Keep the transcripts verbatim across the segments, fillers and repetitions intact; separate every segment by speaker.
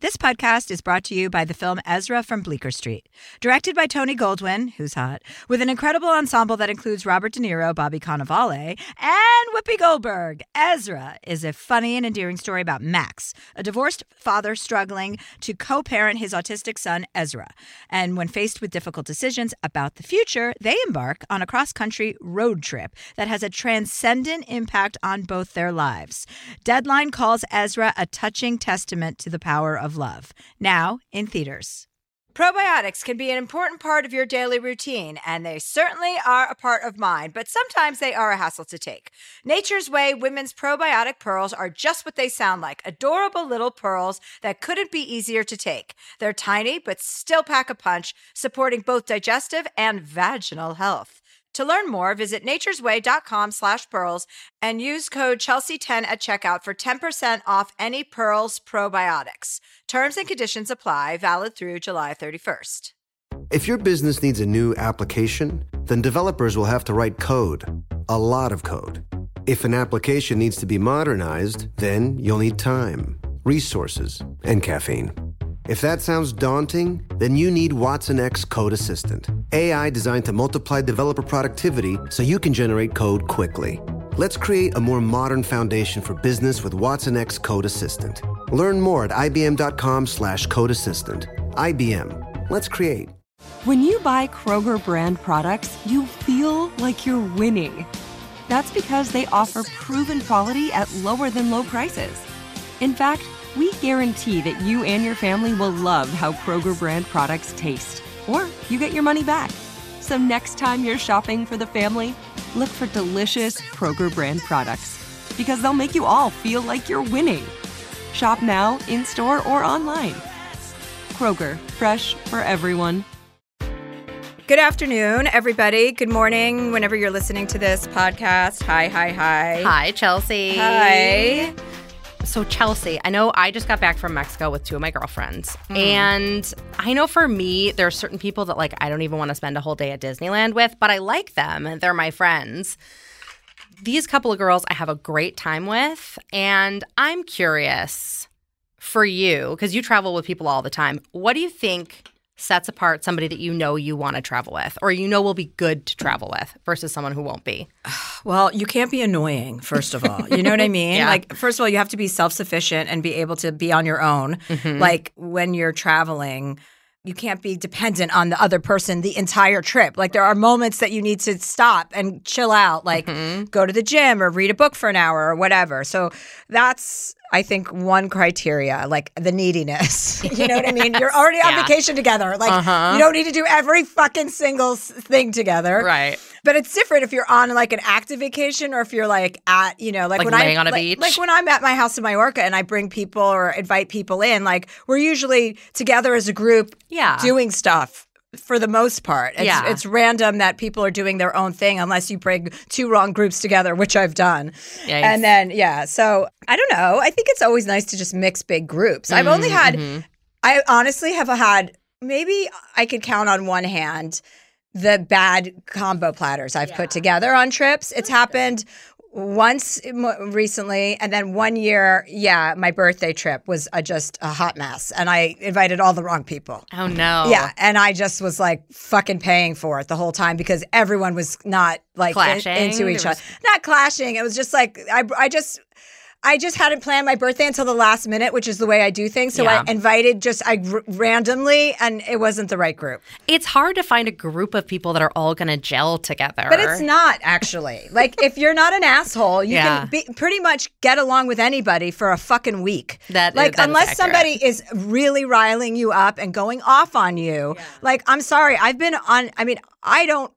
Speaker 1: This podcast is brought to you by the film Ezra from Bleecker Street. Directed by Tony Goldwyn, who's hot, with an incredible ensemble that includes Robert De Niro, Bobby Cannavale, and Whoopi Goldberg. Ezra is a funny and endearing story about Max, a divorced father struggling to co-parent his autistic son, Ezra. And when faced with difficult decisions about the future, they embark on a cross-country road trip that has a transcendent impact on both their lives. Deadline calls Ezra a touching testament to the power of love. Now in theaters. Probiotics can be an important part of your daily routine, and they certainly are a part of mine, but sometimes they are a hassle to take. Nature's Way Women's Probiotic Pearls are just what they sound like, adorable little pearls that couldn't be easier to take. They're tiny, but still pack a punch, supporting both digestive and vaginal health. To learn more, visit naturesway.com slash pearls and use code Chelsea ten at checkout for ten percent off any Pearls probiotics. Terms and conditions apply, valid through July thirty-first.
Speaker 2: If your business needs a new application, then developers will have to write code, a lot of code. If an application needs to be modernized, then you'll need time, resources, and caffeine. If that sounds daunting, then you need Watson X Code Assistant, A I designed to multiply developer productivity so you can generate code quickly. Let's create a more modern foundation for business with Watson X Code Assistant. Learn more at ibm.com slash code assistant. I B M. Let's create.
Speaker 3: When you buy Kroger brand products, you feel like you're winning. That's because they offer proven quality at lower than low prices. In fact, we guarantee that you and your family will love how Kroger brand products taste, or you get your money back. So next time you're shopping for the family, look for delicious Kroger brand products, because they'll make you all feel like you're winning. Shop now, in-store, or online. Kroger, fresh for everyone.
Speaker 1: Good afternoon, everybody. Good morning, whenever you're listening to this podcast. Hi, hi, hi.
Speaker 4: Hi, Chelsea.
Speaker 1: Hi.
Speaker 4: So, Chelsea, I know I just got back from Mexico with two of my girlfriends. Mm. And I know for me, there are certain people that, like, I don't even want to spend a whole day at Disneyland with, but I like them. They're my friends. These couple of girls I have a great time with. And I'm curious for you, because you travel with people all the time. What do you think sets apart somebody that you know you want to travel with, or you know will be good to travel with, versus someone who won't be?
Speaker 1: Well, you can't be annoying, first of all. You know what I mean?
Speaker 4: Yeah.
Speaker 1: Like, first of all, you have to be self-sufficient and be able to be on your own. Mm-hmm. Like, when you're traveling, you can't be dependent on the other person the entire trip. Like, there are moments that you need to stop and chill out, like mm-hmm. go to the gym or read a book for an hour or whatever. So that's, I think, one criteria, like the neediness. You know what I mean? You're already on
Speaker 4: yeah.
Speaker 1: vacation together. Like,
Speaker 4: uh-huh.
Speaker 1: you don't need to do every fucking single thing together.
Speaker 4: Right.
Speaker 1: But it's different if you're on like an active vacation, or if you're like at, you know, like,
Speaker 4: like
Speaker 1: when
Speaker 4: laying
Speaker 1: I
Speaker 4: on a
Speaker 1: like,
Speaker 4: beach.
Speaker 1: Like when I'm at my house in Mallorca and I bring people or invite people in, like we're usually together as a group
Speaker 4: yeah.
Speaker 1: doing stuff for the most part. It's,
Speaker 4: yeah.
Speaker 1: it's random that people are doing their own thing unless you bring two wrong groups together, which I've done.
Speaker 4: Yikes.
Speaker 1: And then, yeah. So I don't know. I think it's always nice to just mix big groups. Mm-hmm, I've only had, mm-hmm. I honestly have had, maybe I could count on one hand the bad combo platters I've yeah. put together on trips. It's happened once recently, and then one year, yeah, my birthday trip was a, just a hot mess, and I invited all the wrong people.
Speaker 4: Oh, no.
Speaker 1: Yeah, and I just was like fucking paying for it the whole time because everyone was not like
Speaker 4: clashing
Speaker 1: in, into each
Speaker 4: was...
Speaker 1: other. Not clashing. It was just like, I, I just... I just hadn't planned my birthday until the last minute, which is the way I do things. So yeah. I invited just I r- randomly, and it wasn't the right group.
Speaker 4: It's hard to find a group of people that are all going to gel together.
Speaker 1: But it's not, actually. Like, if you're not an asshole, you
Speaker 4: yeah.
Speaker 1: can be, pretty much get along with anybody for a fucking week.
Speaker 4: That,
Speaker 1: like,
Speaker 4: that
Speaker 1: unless
Speaker 4: is
Speaker 1: somebody is really riling you up and going off on you. Yeah. Like, I'm sorry. I've been on, I mean, I don't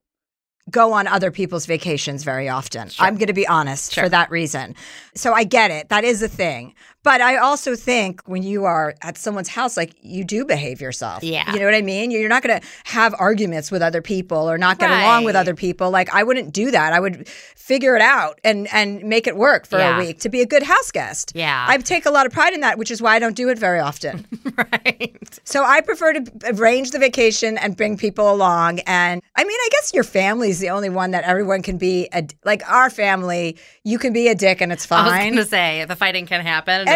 Speaker 1: go on other people's vacations very often. Sure. I'm going to be honest sure. for that reason. So I get it. That is a thing. But I also think when you are at someone's house, like, you do behave yourself.
Speaker 4: Yeah.
Speaker 1: You know what I mean? You're not going to have arguments with other people or not get
Speaker 4: right.
Speaker 1: along with other people. Like, I wouldn't do that. I would figure it out and, and make it work for
Speaker 4: yeah.
Speaker 1: a week to be a good house guest.
Speaker 4: Yeah.
Speaker 1: I take a lot of pride in that, which is why I don't do it very often.
Speaker 4: Right.
Speaker 1: So I prefer to arrange the vacation and bring people along. And I mean, I guess your family is the only one that everyone can be, a, like our family, you can be a dick and it's fine.
Speaker 4: I was going to say, the fighting can happen and,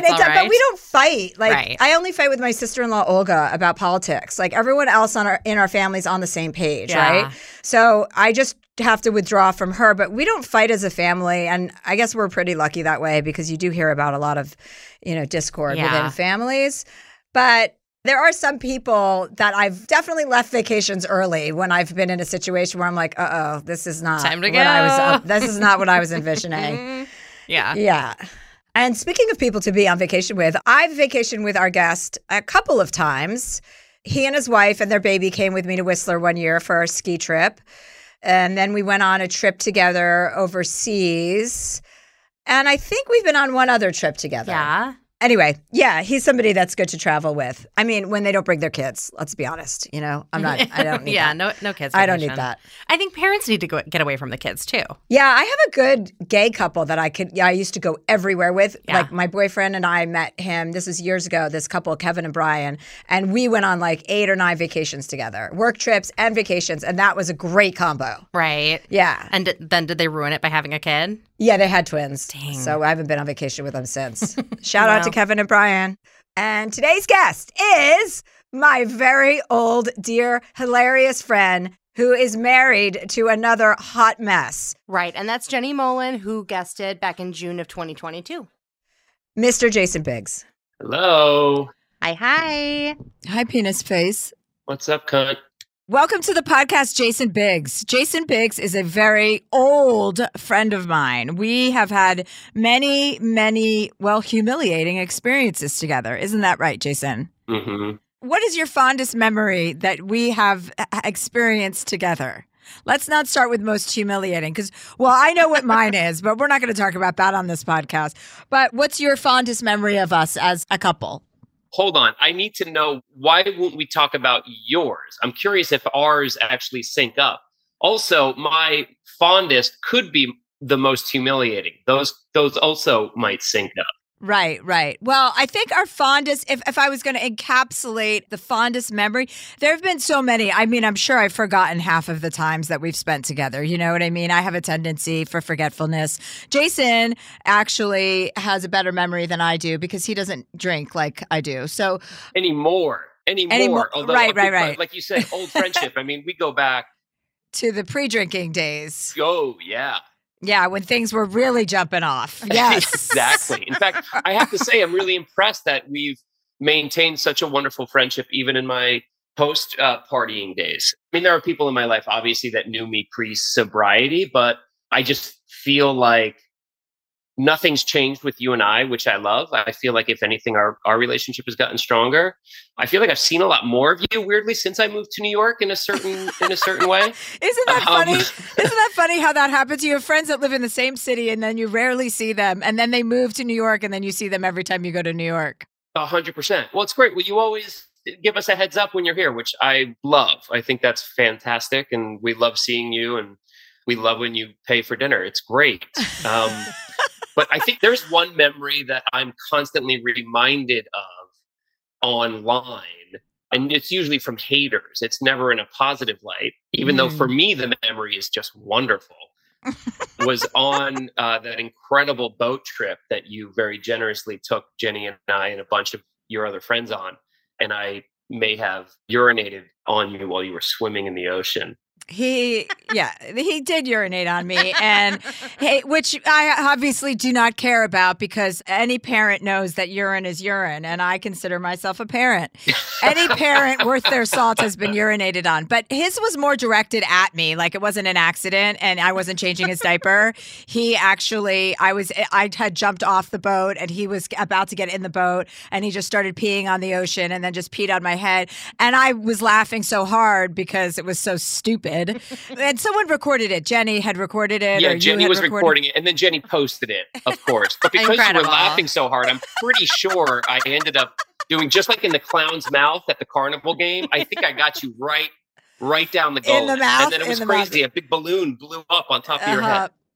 Speaker 1: and it,
Speaker 4: all
Speaker 1: but
Speaker 4: right.
Speaker 1: we don't fight. Like
Speaker 4: Right.
Speaker 1: I only fight with my sister-in-law Olga about politics. Like everyone else on our in our family's on the same page,
Speaker 4: Yeah.
Speaker 1: right? So I just have to withdraw from her, but we don't fight as a family, and I guess we're pretty lucky that way because you do hear about a lot of, you know, discord
Speaker 4: Yeah.
Speaker 1: within families. But there are some people that I've definitely left vacations early when I've been in a situation where I'm like, uh oh, this is not
Speaker 4: Time to
Speaker 1: what I was.
Speaker 4: go.
Speaker 1: Uh, this is not what I was envisioning.
Speaker 4: Yeah.
Speaker 1: Yeah. And speaking of people to be on vacation with, I've vacationed with our guest a couple of times. He and his wife and their baby came with me to Whistler one year for our ski trip. And then we went on a trip together overseas. And I think we've been on one other trip together.
Speaker 4: Yeah.
Speaker 1: Anyway, yeah, he's somebody that's good to travel with. I mean, when they don't bring their kids, let's be honest. You know, I'm not, I don't need
Speaker 4: yeah,
Speaker 1: that.
Speaker 4: no no kids.
Speaker 1: I don't need
Speaker 4: vacation.
Speaker 1: that.
Speaker 4: I think parents need to go, get away from the kids too.
Speaker 1: Yeah, I have a good gay couple that I could, yeah, I used to go everywhere with.
Speaker 4: Yeah.
Speaker 1: Like my boyfriend and I met him, this is years ago, this couple, Kevin and Brian, and we went on like eight or nine vacations together, work trips and vacations, and that was a great combo.
Speaker 4: Right.
Speaker 1: Yeah.
Speaker 4: And d- then did they ruin it by having a kid?
Speaker 1: Yeah, they had twins.
Speaker 4: Dang.
Speaker 1: So I haven't been on vacation with them since. Shout out
Speaker 4: Wow.
Speaker 1: to Kevin and Brian. And today's guest is my very old, dear, hilarious friend who is married to another hot mess,
Speaker 4: Right. And that's Jenny Molin, who guested back in June of twenty twenty-two.
Speaker 1: Mister Jason Biggs.
Speaker 5: Hello.
Speaker 4: Hi, hi.
Speaker 1: Hi, penis face.
Speaker 5: What's up, cunt?
Speaker 1: Welcome to the podcast, Jason Biggs. Jason Biggs is a very old friend of mine. We have had many, many, well, humiliating experiences together. Isn't that right, Jason?
Speaker 5: Mm-hmm.
Speaker 1: What is your fondest memory that we have uh, experienced together? Let's not start with most humiliating because, well, I know what mine is, but we're not going to talk about that on this podcast. But what's your fondest memory of us as a couple?
Speaker 5: Hold on. I need to know, why won't we talk about yours? I'm curious if ours actually sync up. Also, my fondest could be the most humiliating. Those those also might sync up.
Speaker 1: Right, right. Well, I think our fondest, if, if I was going to encapsulate the fondest memory, there have been so many. I mean, I'm sure I've forgotten half of the times that we've spent together. You know what I mean? I have a tendency for forgetfulness. Jason actually has a better memory than I do because he doesn't drink like I do. So
Speaker 5: Anymore. Anymore.
Speaker 1: Anymore.
Speaker 5: Although,
Speaker 1: Right, right, right.
Speaker 5: Like you said, old friendship. I mean, we go back.
Speaker 1: to the pre-drinking days.
Speaker 5: Oh, yeah.
Speaker 1: Yeah, when things were really jumping off. Yes.
Speaker 5: Exactly. In fact, I have to say, I'm really impressed that we've maintained such a wonderful friendship, even in my post uh, partying days. I mean, there are people in my life, obviously, that knew me pre-sobriety, but I just feel like nothing's changed with you and I, which I love. I feel like, if anything, our, our relationship has gotten stronger. I feel like I've seen a lot more of you, weirdly, since I moved to New York in a certain in a certain way.
Speaker 1: Isn't that
Speaker 5: Um,
Speaker 1: funny? Isn't that funny how that happens? You have friends that live in the same city and then you rarely see them. And then they move to New York and then you see them every time you go to New York.
Speaker 5: A hundred percent. Well, it's great. Well, you always give us a heads up when you're here, which I love. I think that's fantastic. And we love seeing you, and we love when you pay for dinner. It's great. Um, but I think there's one memory that I'm constantly reminded of online. And it's usually from haters. It's never in a positive light, even mm. though for me, the memory is just wonderful. Was on uh, that incredible boat trip that you very generously took Jenny and I and a bunch of your other friends on. And I may have urinated on you while you were swimming in the ocean.
Speaker 1: He, yeah, he did urinate on me, and hey, which I obviously do not care about because any parent knows that urine is urine, and I consider myself a parent. Any parent worth their salt has been urinated on, but his was more directed at me, like it wasn't an accident, and I wasn't changing his diaper. He actually, I was, I had jumped off the boat, and he was about to get in the boat, and he just started peeing on the ocean, and then just peed on my head, and I was laughing so hard because it was so stupid. And someone recorded it. Jenny had recorded it.
Speaker 5: Yeah,
Speaker 1: or
Speaker 5: Jenny
Speaker 1: you had
Speaker 5: was
Speaker 1: recorded-
Speaker 5: recording it, and then Jenny posted it, of course. But because you were laughing so hard, I'm pretty sure I ended up doing just like in the clown's mouth at the carnival game. I think I got you right, right down the gullet.
Speaker 1: In the mouth?
Speaker 5: And then it was
Speaker 1: in the
Speaker 5: crazy.
Speaker 1: mouth.
Speaker 5: A big balloon blew up on top of uh-huh. your head.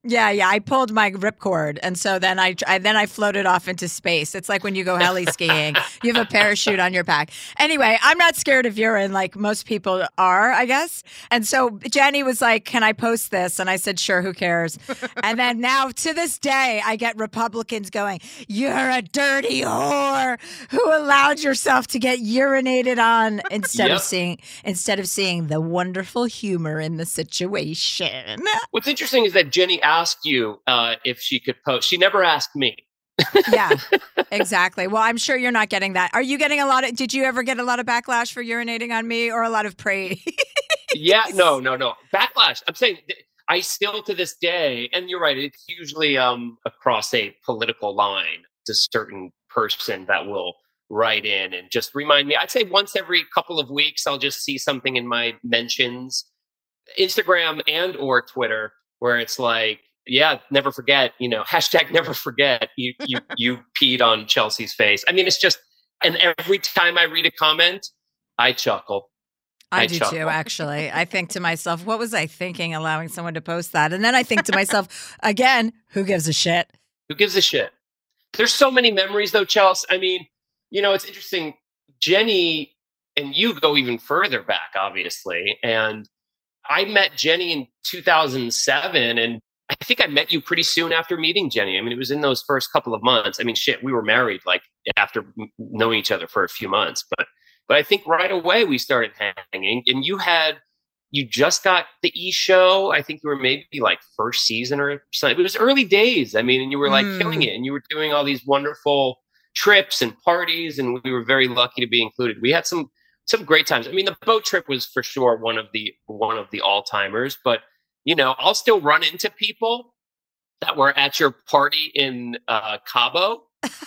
Speaker 1: Yeah, yeah. I pulled my ripcord, and so then I, I then I floated off into space. It's like when you go heli skiing, you have a parachute on your back. Anyway, I'm not scared of urine like most people are, I guess. And so Jenny was like, "Can I post this?" And I said, "Sure, who cares?" And then now to this day, I get Republicans going, "You're a dirty whore who allowed yourself to get urinated on," instead
Speaker 5: Yep.
Speaker 1: of seeing instead of seeing the wonderful humor in the situation.
Speaker 5: What's interesting is that Jenny asked you uh, if she could post. She never asked me.
Speaker 1: Yeah, exactly. Well, I'm sure you're not getting that. Are you getting a lot of, did you ever get a lot of backlash for urinating on me or a lot of praise?
Speaker 5: Yeah, no, no, no. Backlash. I'm saying th- I still to this day, and you're right, it's usually um, across a political line to certain person that will write in and just remind me. I'd say once every couple of weeks, I'll just see something in my mentions, Instagram and or Twitter, where it's like, yeah, never forget, you know, hashtag never forget you, you, you peed on Chelsea's face. I mean, it's just, and every time I read a comment, I chuckle.
Speaker 1: I,
Speaker 5: I
Speaker 1: do
Speaker 5: chuckle.
Speaker 1: too, actually. I think to myself, what was I thinking allowing someone to post that? And then I think to myself, again, who gives a shit?
Speaker 5: Who gives a shit? There's so many memories though, Chelsea. I mean, you know, it's interesting. Jenny and you go even further back, obviously. And I met Jenny in two thousand seven, and I think I met you pretty soon after meeting Jenny. I mean, it was in those first couple of months. I mean, shit, we were married like after knowing each other for a few months, but but I think right away we started hanging. And you had you just got the E! Show. I think you were maybe like first season or something. It was early days. I mean, and you were like
Speaker 1: Mm.
Speaker 5: killing it, and you were doing all these wonderful trips and parties, and we were very lucky to be included. We had some some great times. I mean, the boat trip was for sure one of the one of the all timers. But you know, I'll still run into people that were at your party in uh, Cabo,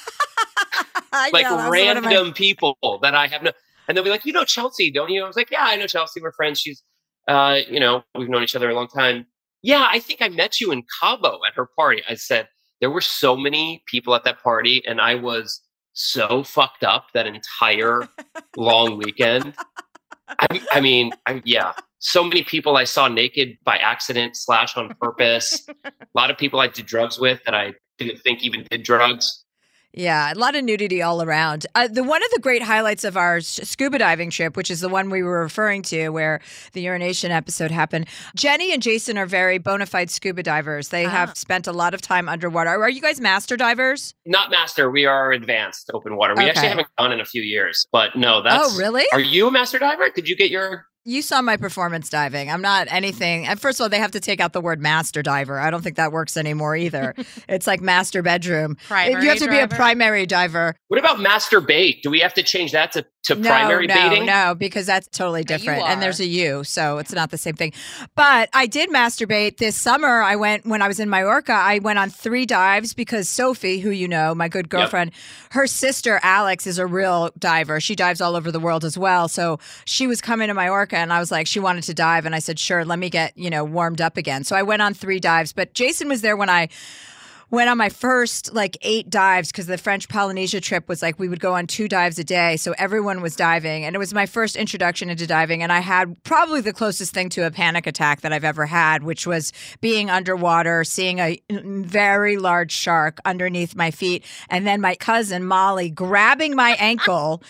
Speaker 5: like
Speaker 1: Yeah, that was one of
Speaker 5: random
Speaker 1: my-
Speaker 5: people that I have no. And they'll be like, "You know Chelsea, don't you?" I was like, "Yeah, I know Chelsea. We're friends. She's, uh, you know, we've known each other a long time." Yeah, I think I met you in Cabo at her party. I said there were so many people at that party, and I was so fucked up that entire long weekend. I, I mean, I, yeah, so many people I saw naked by accident slash on purpose. A lot of people I did drugs with that I didn't think even did drugs.
Speaker 1: Yeah, a lot of nudity all around. Uh, the one of the great highlights of our s- scuba diving trip, which is the one we were referring to, where the urination episode happened. Jenny and Jason are very bona fide scuba divers. They
Speaker 4: Ah.
Speaker 1: have spent a lot of time underwater. Are you guys master divers?
Speaker 5: Not master, we are advanced open water. We
Speaker 1: Okay.
Speaker 5: actually haven't gone in a few years, but no, that's.
Speaker 1: Oh, really?
Speaker 5: Are you a master diver? Did you get your?
Speaker 1: You saw my performance diving. I'm not anything. And first of all, they have to take out the word master diver. I don't think that works anymore either. It's like master bedroom.
Speaker 4: Primary
Speaker 1: you have to be a
Speaker 4: driver?
Speaker 1: primary diver.
Speaker 5: What about master bait? Do we have to change that to, to
Speaker 1: No,
Speaker 5: primary
Speaker 1: no,
Speaker 5: baiting?
Speaker 1: no, because that's totally
Speaker 4: Yeah, you
Speaker 1: different. And there's
Speaker 4: are.
Speaker 1: a U, so it's not the same thing. But I did masturbate this summer. I went when I was in Mallorca. I went on three dives because Sophie, who you know, my good girlfriend, her sister Alex is a real diver. She dives all over the world as well. So she was coming to Mallorca, and I was like, she wanted to dive, and I said, sure, let me get you know warmed up again. So I went on three dives. But Jason was there when I went on my first like eight dives because the French Polynesia trip was like we would go on two dives a day. So everyone was diving. And it was my first introduction into diving. And I had probably the closest thing to a panic attack that I've ever had, which was being underwater, seeing a very large shark underneath my feet. And then my cousin Molly grabbing my ankle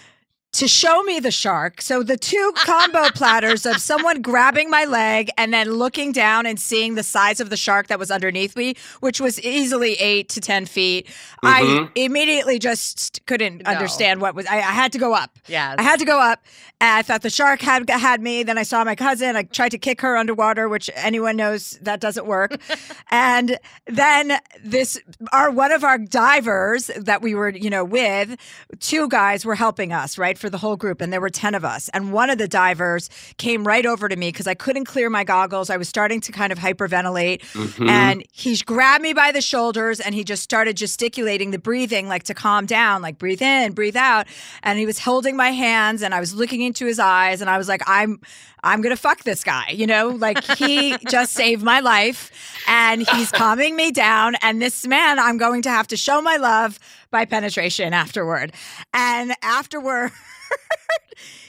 Speaker 1: to show me the shark. So the two combo platters of someone grabbing my leg and then looking down and seeing the size of the shark that was underneath me, which was easily eight to ten feet. I
Speaker 5: Mhm.
Speaker 1: immediately just couldn't
Speaker 4: No.
Speaker 1: understand what was. I, I had to go up.
Speaker 4: Yes.
Speaker 1: I had to go up. And I thought the shark had had me. Then I saw my cousin. I tried to kick her underwater, which anyone knows that doesn't work. And then this, our one of our divers that we were, you know, with, two guys were helping us, right, for the whole group, and there were ten of us. And one of the divers came right over to me because I couldn't clear my goggles. I was starting to kind of hyperventilate,
Speaker 5: Mhm.
Speaker 1: and he grabbed me by the shoulders and he just started gesticulating the breathing, like to calm down, like breathe in, breathe out. And he was holding my hands, and I was looking into his eyes, and I was like, I'm I'm gonna fuck this guy, you know, like he just saved my life, and he's calming me down, and this man I'm going to have to show my love by penetration afterward. And afterward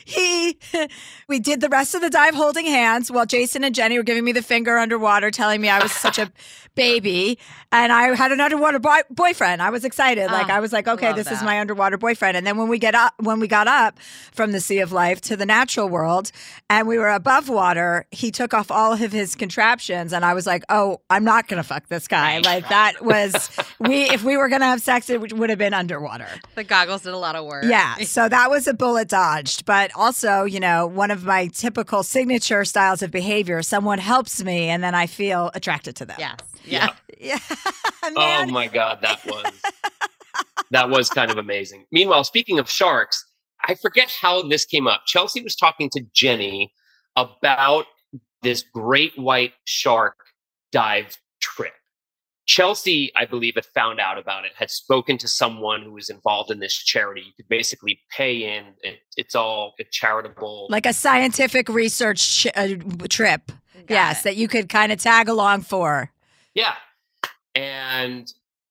Speaker 1: he, we did the rest of the dive holding hands while Jason and Jenny were giving me the finger underwater, telling me I was such a baby. And I had an underwater boy- boyfriend. I was excited. Like,
Speaker 4: Oh,
Speaker 1: I was like, okay,
Speaker 4: love
Speaker 1: this is
Speaker 4: that.
Speaker 1: my underwater boyfriend. And then when we get up, when we got up from the sea of life to the natural world and we were above water, he took off all of his contraptions. And I was like, oh, I'm not going to fuck this guy. Like, that was, we, if we were going to have sex, it would- would have been underwater.
Speaker 4: The goggles did a lot of work.
Speaker 1: Yeah, so that was a bullet dodged. But also, you know, one of my typical signature styles of behavior, someone helps me and then I feel attracted to them.
Speaker 4: Yes. Yeah.
Speaker 1: Yeah.
Speaker 5: Oh
Speaker 1: Man.
Speaker 5: my God, that was that was kind of amazing. Meanwhile, speaking of sharks, I forget how this came up. Chelsea was talking to Jenny about this great white shark dive trip. Chelsea, I believe, had found out about it, had spoken to someone who was involved in this charity. You could basically pay in. It, it's all a charitable.
Speaker 1: Like a scientific research ch- uh, trip.
Speaker 4: Got
Speaker 1: yes,
Speaker 4: it.
Speaker 1: that you could kind of tag along for.
Speaker 5: Yeah. And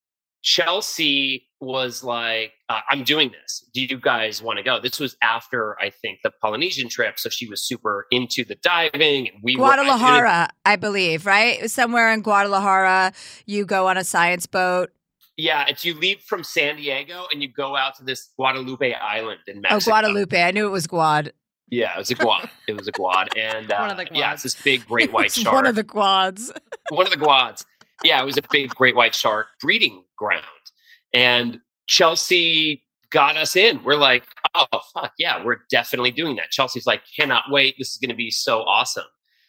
Speaker 5: Chelsea was like, uh, I'm doing this. Do you guys want to go? This was after, I think, the Polynesian trip. So she was super into the diving. And we
Speaker 1: Guadalajara, I believe, right? It was somewhere in Guadalajara. You go on a science boat.
Speaker 5: Yeah, it's you leave from San Diego and you go out to this Guadalupe Island in
Speaker 1: Oh,
Speaker 5: Mexico.
Speaker 1: Guadalupe. I knew it was Guad.
Speaker 5: Yeah, it was a quad. It was a quad. And uh,
Speaker 4: One of the
Speaker 5: yeah, it's this big great white
Speaker 1: It's
Speaker 5: shark.
Speaker 1: one of the quads.
Speaker 5: One of the quads. Yeah, it was a big great white shark breeding ground. And Chelsea got us in. We're like, oh, fuck, yeah, we're definitely doing that. Chelsea's like, cannot wait. This is going to be so awesome.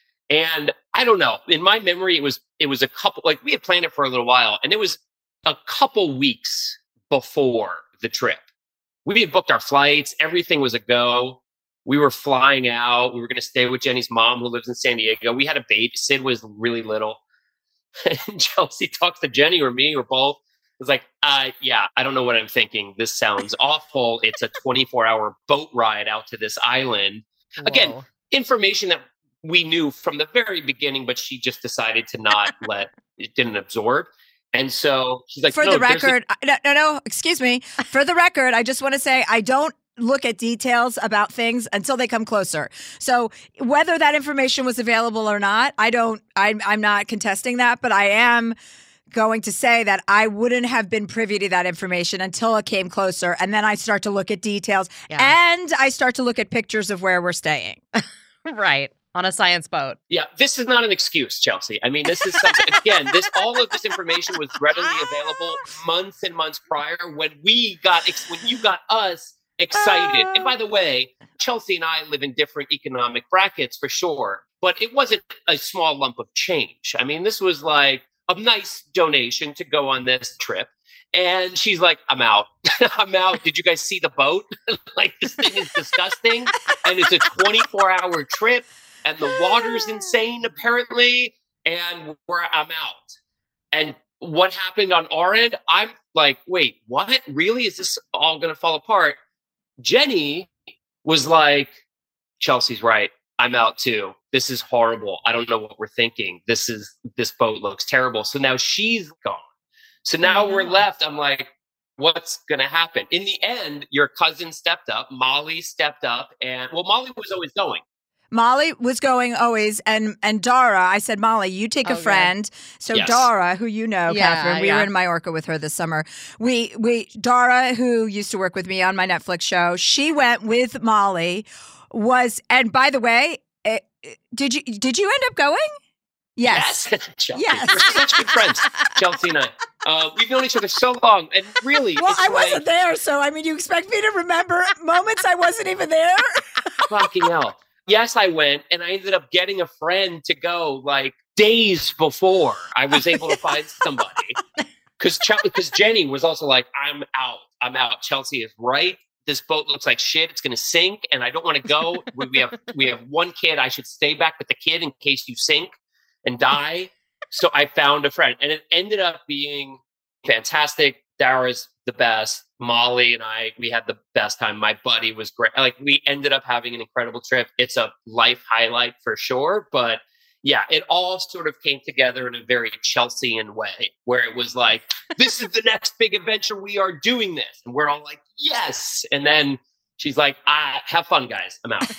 Speaker 5: And I don't know. In my memory, it was it was a couple, like we had planned it for a little while. And it was a couple weeks before the trip. We had booked our flights. Everything was a go. We were flying out. We were going to stay with Jenny's mom, who lives in San Diego. We had a baby. Sid was really little. And Chelsea talks to Jenny or me or both. It's like, uh, yeah, I don't know what I'm thinking. This sounds awful. It's a twenty-four hour boat ride out to this island. Again,
Speaker 4: Whoa.
Speaker 5: information that we knew from the very beginning, but she just decided to not let, it didn't absorb. And so she's like,
Speaker 1: For
Speaker 5: no,
Speaker 1: the
Speaker 5: there's a-
Speaker 1: record, I- no, no, no, excuse me. For the record, I just want to say I don't look at details about things until they come closer. So whether that information was available or not, I don't, I'm, I'm not contesting that, but I am going to say that I wouldn't have been privy to that information until it came closer. And then I start to look at details
Speaker 4: Yeah.
Speaker 1: and I start to look at pictures of where we're staying.
Speaker 4: Right. On a science boat.
Speaker 5: Yeah, this is not an excuse, Chelsea. I mean, this is something, again, this all of this information was readily available months and months prior when we got, ex- when you got us excited. And by the way, Chelsea and I live in different economic brackets for sure, but it wasn't a small lump of change. I mean, this was like a nice donation to go on this trip. And she's like, I'm out. I'm out. Did you guys see the boat? Like, this thing is disgusting. And it's a twenty-four hour trip. And the water's insane, apparently. And we're, I'm out. And what happened on our end? I'm like, wait, what? Really? Is this all going to fall apart? Jenny was like, Chelsea's right. I'm out too. This is horrible. I don't know what we're thinking. This is, this boat looks terrible. So now she's gone. So now we're left. I'm like, what's going to happen? In the end, your cousin stepped up. Molly stepped up. And well, Molly was always going.
Speaker 1: Molly was going always, and and Dara, I said, Molly, you take a
Speaker 4: Okay.
Speaker 1: friend. So
Speaker 5: Yes.
Speaker 1: Dara, who you know,
Speaker 4: Yeah,
Speaker 1: Catherine, we
Speaker 4: yeah.
Speaker 1: were in Majorca with her this summer. We we Dara, who used to work with me on my Netflix show, she went with Molly. Was and by the way, it, did you did you end up going? Yes.
Speaker 5: Yes. Chelsea.
Speaker 1: Yes.
Speaker 5: We're such good friends, Chelsea and I. Uh, we've known each other so long. And really,
Speaker 1: Well,
Speaker 5: it's
Speaker 1: I
Speaker 5: like,
Speaker 1: wasn't there, so I mean, you expect me to remember moments I wasn't even there?
Speaker 5: fucking hell. Yes, I went, and I ended up getting a friend to go like days before I was able to find somebody. Because because Jenny was also like, I'm out. I'm out. Chelsea is right. This boat looks like shit. It's going to sink, and I don't want to go. We we have we have one kid. I should stay back with the kid in case you sink and die. So I found a friend, and it ended up being fantastic. Dara's the best. Molly and I, we had the best time. My buddy was great. Like, we ended up having an incredible trip. It's a life highlight for sure. But yeah, it all sort of came together in a very Chelsean way, where it was like, this is the next big adventure. We are doing this. And we're all like, yes. And then she's like, ah, have fun, guys. I'm out.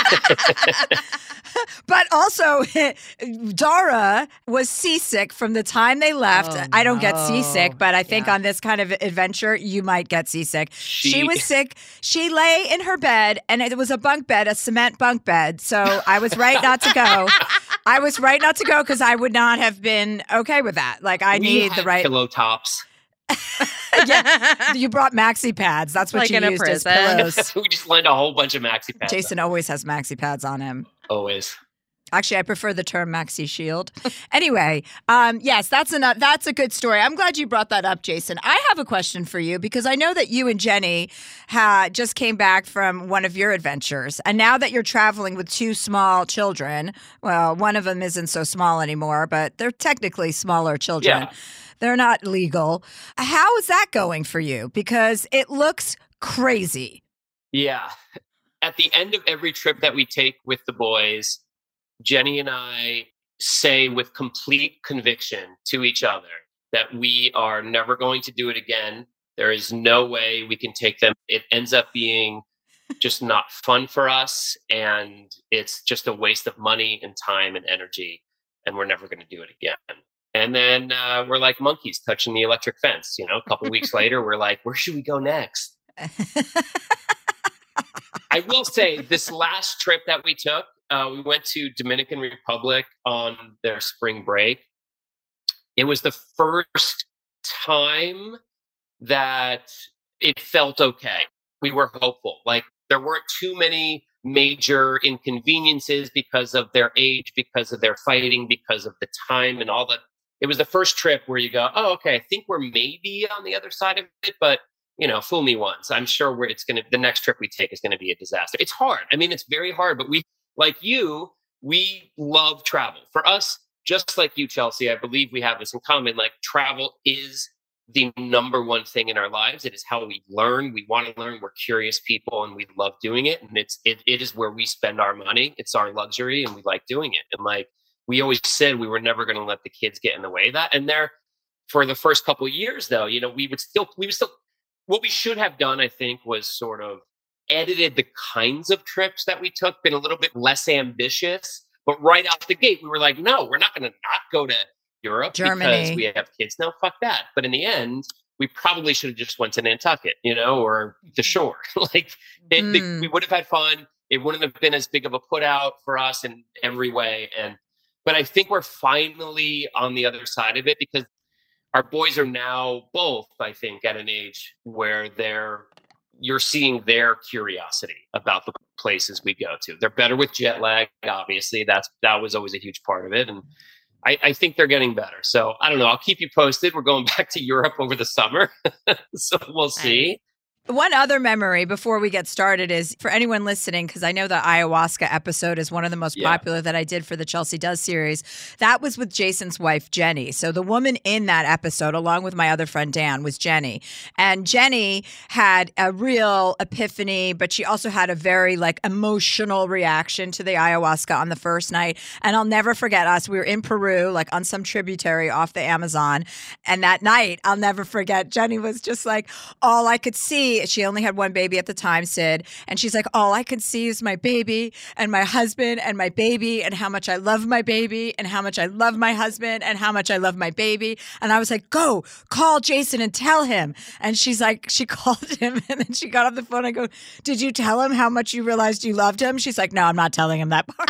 Speaker 1: But also, Dara was seasick from the time they left.
Speaker 4: Oh,
Speaker 1: I don't get
Speaker 4: no.
Speaker 1: seasick, but I think
Speaker 4: Yeah.
Speaker 1: on this kind of adventure, you might get seasick. She,
Speaker 5: She-
Speaker 1: was sick. She lay in her bed, and it was a bunk bed, a cement bunk bed. So I was right not to go. I was right not to go because I would not have been okay with that. Like, I
Speaker 5: We
Speaker 1: need
Speaker 5: had
Speaker 1: the right.
Speaker 5: pillow tops.
Speaker 1: Yeah, you brought maxi pads. That's what
Speaker 4: Like
Speaker 1: you
Speaker 4: in a
Speaker 1: used as
Speaker 4: prison.
Speaker 1: pillows.
Speaker 5: We just lined a whole bunch of maxi pads.
Speaker 1: Jason always has maxi pads on him.
Speaker 5: Always.
Speaker 1: Actually, I prefer the term maxi shield. Anyway, um, yes, that's enough. That's a good story. I'm glad you brought that up, Jason. I have a question for you because I know that you and Jenny ha- just came back from one of your adventures. And now that you're traveling with two small children, well, one of them isn't so small anymore, but they're technically smaller children.
Speaker 5: Yeah.
Speaker 1: They're not legal. How is that going for you? Because it looks crazy.
Speaker 5: Yeah. At the end of every trip that we take with the boys, Jenny and I say with complete conviction to each other that we are never going to do it again. There is no way we can take them. It ends up being just not fun for us. And it's just a waste of money and time and energy. And we're never going to do it again. And then uh, we're like monkeys touching the electric fence. You know, a couple weeks later, we're like, where should we go next? I will say this last trip that we took, uh, we went to Dominican Republic on their spring break. It was the first time that it felt okay. We were hopeful. Like there weren't too many major inconveniences because of their age, because of their fighting, because of the time and all that. It was the first trip where you go, oh, okay, I think we're maybe on the other side of it, but you know, fool me once. I'm sure we're, it's going to, the next trip we take is going to be a disaster. It's hard. I mean, it's very hard, but we, like you, we love travel. For us, just like you, Chelsea, I believe we have this in common. Like travel is the number one thing in our lives. It is how we learn. We want to learn. We're curious people and we love doing it. And it's, it, it is where we spend our money. It's our luxury and we like doing it. And like, we always said we were never going to let the kids get in the way of that. And there, for the first couple of years though, you know, we would still, we would still, what we should have done, I think, was sort of edited the kinds of trips that we took, been a little bit less ambitious. But right out the gate, we were like, no, we're not going to not go to Europe
Speaker 1: Germany.
Speaker 5: because we have kids. No, fuck that. But in the end, we probably should have just went to Nantucket, you know, or the shore. Like it,
Speaker 1: Mm.
Speaker 5: the, we would have had fun. It wouldn't have been as big of a put out for us in every way. And but I think we're finally on the other side of it because our boys are now both, I think, at an age where they're you're seeing their curiosity about the places we go to. They're better with jet lag, obviously. That's that was always a huge part of it. And I, I think they're getting better. So I don't know. I'll keep you posted. We're going back to Europe over the summer. So we'll see.
Speaker 1: One other memory before we get started is for anyone listening, because I know the ayahuasca episode is one of the most
Speaker 5: Yeah.
Speaker 1: popular that I did for the Chelsea Does series. That was with Jason's wife, Jenny. So the woman in that episode, along with my other friend Dan, was Jenny. And Jenny had a real epiphany, but she also had a very like emotional reaction to the ayahuasca on the first night. And I'll never forget us. We were in Peru, like on some tributary off the Amazon. And that night, I'll never forget, Jenny was just like, all I could see, she only had one baby at the time, Sid. And she's like, all I could see is my baby and my husband and my baby and how much I love my baby and how much I love my husband and how much I love my baby. And I was like, go call Jason and tell him. And she's like, she called him and then she got off the phone. I go, did you tell him how much you realized you loved him? She's like, no, I'm not telling him that part.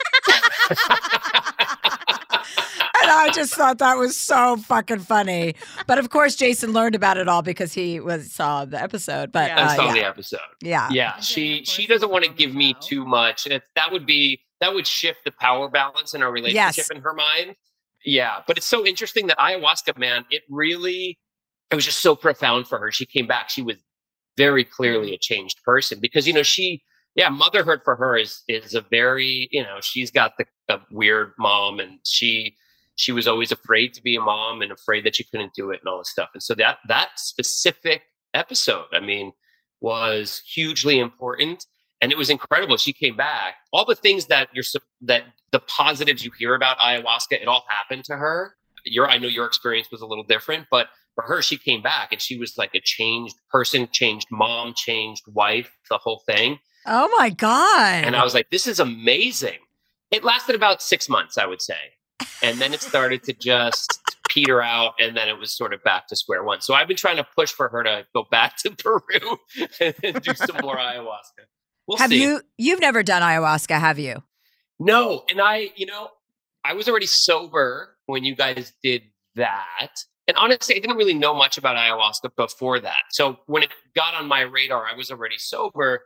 Speaker 1: And I just thought that was so fucking funny. But of course, Jason learned about it all because he was saw the episode. But
Speaker 4: Yeah.
Speaker 5: I
Speaker 1: uh,
Speaker 5: saw
Speaker 1: yeah.
Speaker 5: the episode.
Speaker 1: yeah.
Speaker 5: Yeah, she she doesn't want to give me too much. It, that would be that would shift the power balance in our relationship
Speaker 1: Yes.
Speaker 5: in her mind. Yeah, but it's so interesting that ayahuasca, man, it really it was just so profound for her. She came back. She was very clearly a changed person because you know she yeah motherhood for her is is a very you know she's got the a weird mom and she. She was always afraid to be a mom and afraid that she couldn't do it and all this stuff. And so that that specific episode, I mean, was hugely important and it was incredible. She came back. All the things that you're that the positives you hear about ayahuasca, it all happened to her. Your I know your experience was a little different, but for her, she came back and she was like a changed person, changed mom, changed wife, the whole thing.
Speaker 1: Oh my God.
Speaker 5: And I was like, this is amazing. It lasted about six months, I would say. And then it started to just peter out. And then it was sort of back to square one. So I've been trying to push for her to go back to Peru and do some more ayahuasca. We'll
Speaker 1: have
Speaker 5: see.
Speaker 1: you, you've never done ayahuasca, have you?
Speaker 5: No. And I, you know, I was already sober when you guys did that. And honestly, I didn't really know much about ayahuasca before that. So when it got on my radar, I was already sober.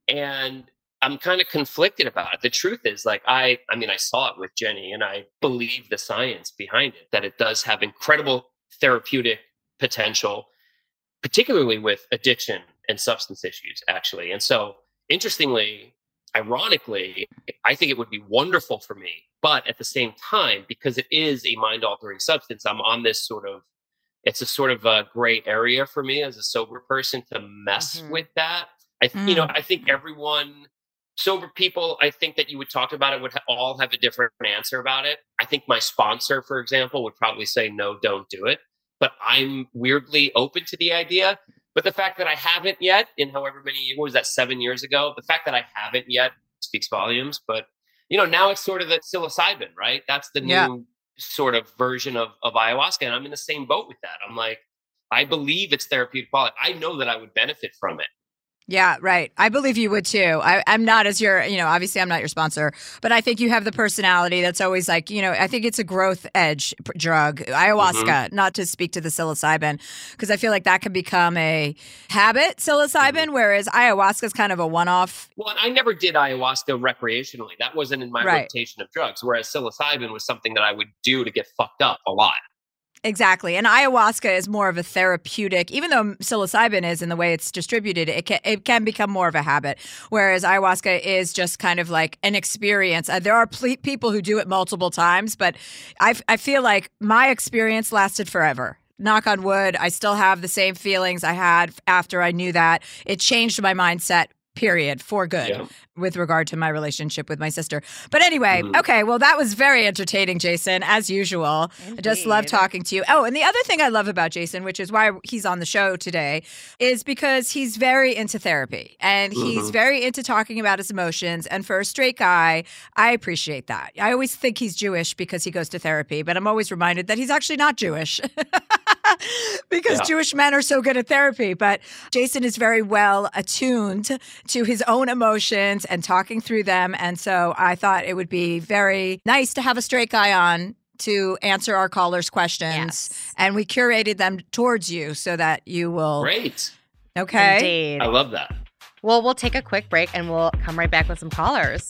Speaker 5: And I'm kind of conflicted about it. The truth is, like, I, I mean, I saw it with Jenny and I believe the science behind it, that it does have incredible therapeutic potential, particularly with addiction and substance issues, actually. And so, interestingly, ironically, I think it would be wonderful for me. But at the same time, because it is a mind-altering substance, I'm on this sort of, it's a sort of a gray area for me as a sober person to mess mm-hmm. with that. I, mm. you know, I think everyone, sober people, I think that you would talk about it would ha- all have a different answer about it. I think my sponsor, for example, would probably say, no, don't do it. But I'm weirdly open to the idea. But the fact that I haven't yet, in however many, what was that, seven years ago? The fact that I haven't yet speaks volumes. But, you know, now it's sort of the psilocybin, right? That's the new yeah. sort of version of, of ayahuasca. And I'm in the same boat with that. I'm like, I believe it's therapeutic quality. I know that I would benefit from it.
Speaker 1: Yeah, right. I believe you would too. I, I'm not as your, you know, obviously I'm not your sponsor, but I think you have the personality that's always like, you know, I think it's a growth edge p- drug, ayahuasca, mm-hmm. not to speak to the psilocybin, because I feel like that can become a habit, psilocybin, mm-hmm. whereas ayahuasca is kind of a one-off.
Speaker 5: Well, I never did ayahuasca recreationally. That wasn't in my right. rotation of drugs, whereas psilocybin was something that I would do to get fucked up a lot.
Speaker 1: Exactly. And ayahuasca is more of a therapeutic, even though psilocybin is in the way it's distributed, it can, it can become more of a habit. Whereas ayahuasca is just kind of like an experience. Uh, there are ple- people who do it multiple times, but I I feel like my experience lasted forever. Knock on wood. I still have the same feelings I had after I knew that. It changed my mindset. Period, for good, yeah. with regard to my relationship with my sister. But anyway, mm-hmm. okay, well, that was very entertaining, Jason, as usual. Indeed. I just love talking to you. Oh, and the other thing I love about Jason, which is why he's on the show today, is because he's very into therapy and mm-hmm. he's very into talking about his emotions. And for a straight guy, I appreciate that. I always think he's Jewish because he goes to therapy, but I'm always reminded that he's actually not Jewish. because yeah. Jewish men are so good at therapy. But Jason is very well attuned to his own emotions and talking through them. And so I thought it would be very nice to have a straight guy on to answer our callers' questions.
Speaker 4: Yes.
Speaker 1: And we curated them towards you so that you will.
Speaker 5: Great.
Speaker 1: Okay.
Speaker 4: Indeed.
Speaker 5: I love that.
Speaker 4: Well, we'll take a quick break and we'll come right back with some callers.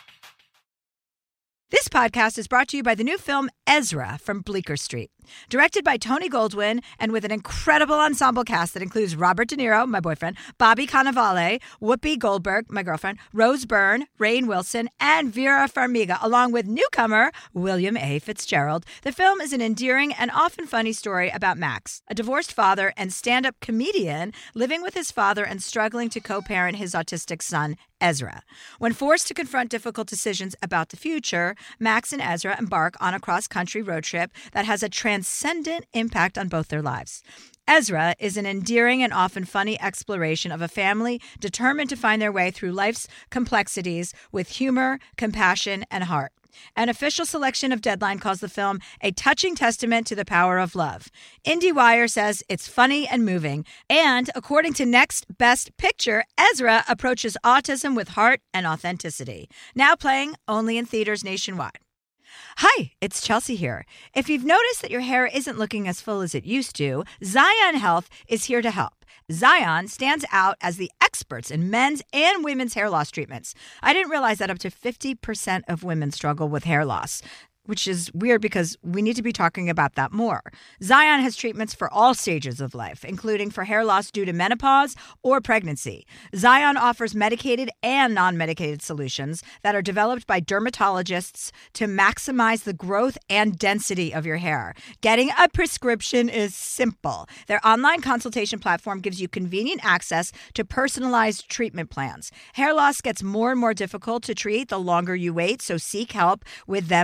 Speaker 1: This podcast is brought to you by the new film Ezra from Bleecker Street. Directed by Tony Goldwyn and with an incredible ensemble cast that includes Robert De Niro, my boyfriend, Bobby Cannavale, Whoopi Goldberg, my girlfriend, Rose Byrne, Rainn Wilson, and Vera Farmiga, along with newcomer William A. Fitzgerald. The film is an endearing and often funny story about Max, a divorced father and stand-up comedian living with his father and struggling to co-parent his autistic son, Ezra. When forced to confront difficult decisions about the future, Max and Ezra embark on a cross-country road trip that has a transcendent impact on both their lives. Ezra is an endearing and often funny exploration of a family determined to find their way through life's complexities with humor, compassion, and heart. An official selection of Deadline calls the film a touching testament to the power of love. IndieWire says it's funny and moving. And according to Next Best Picture, Ezra approaches autism with heart and authenticity. Now playing only in theaters nationwide. Hi, it's Chelsea here. If you've noticed that your hair isn't looking as full as it used to, Zion Health is here to help. Zion stands out as the experts in men's and women's hair loss treatments. I didn't realize that up to fifty percent of women struggle with hair loss, which is weird because we need to be talking about that more. Zion has treatments for all stages of life, including for hair loss due to menopause or pregnancy. Zion offers medicated and non-medicated solutions that are developed by dermatologists to maximize the growth and density of your hair. Getting a prescription is simple. Their online consultation platform gives you convenient access to personalized treatment plans. Hair loss gets more and more difficult to treat the longer you wait, so seek help with them soon.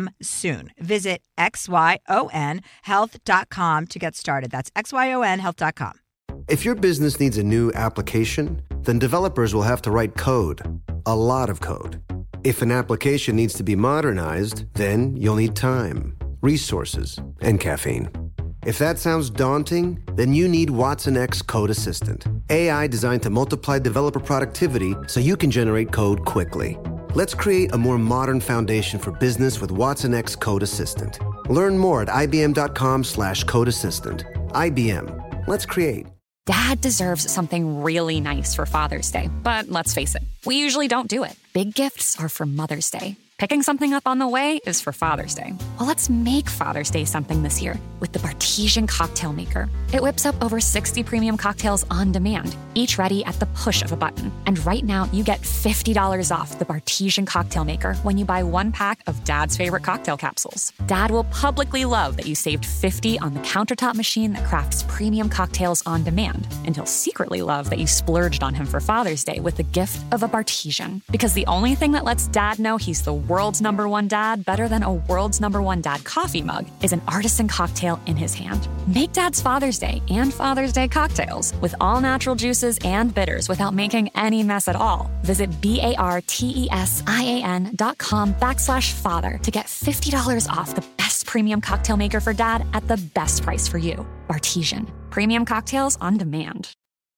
Speaker 1: soon. Visit X Y O N health dot com to get started. That's X Y O N health dot com.
Speaker 2: If your business needs a new application, then developers will have to write code, a lot of code. If an application needs to be modernized, then you'll need time, resources, and caffeine. If that sounds daunting, then you need Watson X Code Assistant, A I designed to multiply developer productivity so you can generate code quickly. Let's create a more modern foundation for business with Watson X Code Assistant. Learn more at ibm.com slash code assistant. I B M. Let's create.
Speaker 6: Dad deserves something really nice for Father's Day, but let's face it, we usually don't do it. Big gifts are for Mother's Day. Picking something up on the way is for Father's Day. Well, let's make Father's Day something this year with the Bartesian Cocktail Maker. It whips up over sixty premium cocktails on demand, each ready at the push of a button. And right now, you get fifty dollars off the Bartesian Cocktail Maker when you buy one pack of Dad's favorite cocktail capsules. Dad will publicly love that you saved fifty dollars on the countertop machine that crafts premium cocktails on demand. And he'll secretly love that you splurged on him for Father's Day with the gift of a Bartesian. Because the only thing that lets Dad know he's the world's number one dad better than a world's number one dad coffee mug is an artisan cocktail in his hand. Make Dad's Father's Day and Father's Day cocktails with all natural juices and bitters without making any mess at all. Visit B-A-R-T-E-S-I-A-N dot com backslash father to get fifty dollars off the best premium cocktail maker for Dad at the best price for you. Bartesian. Premium cocktails on demand.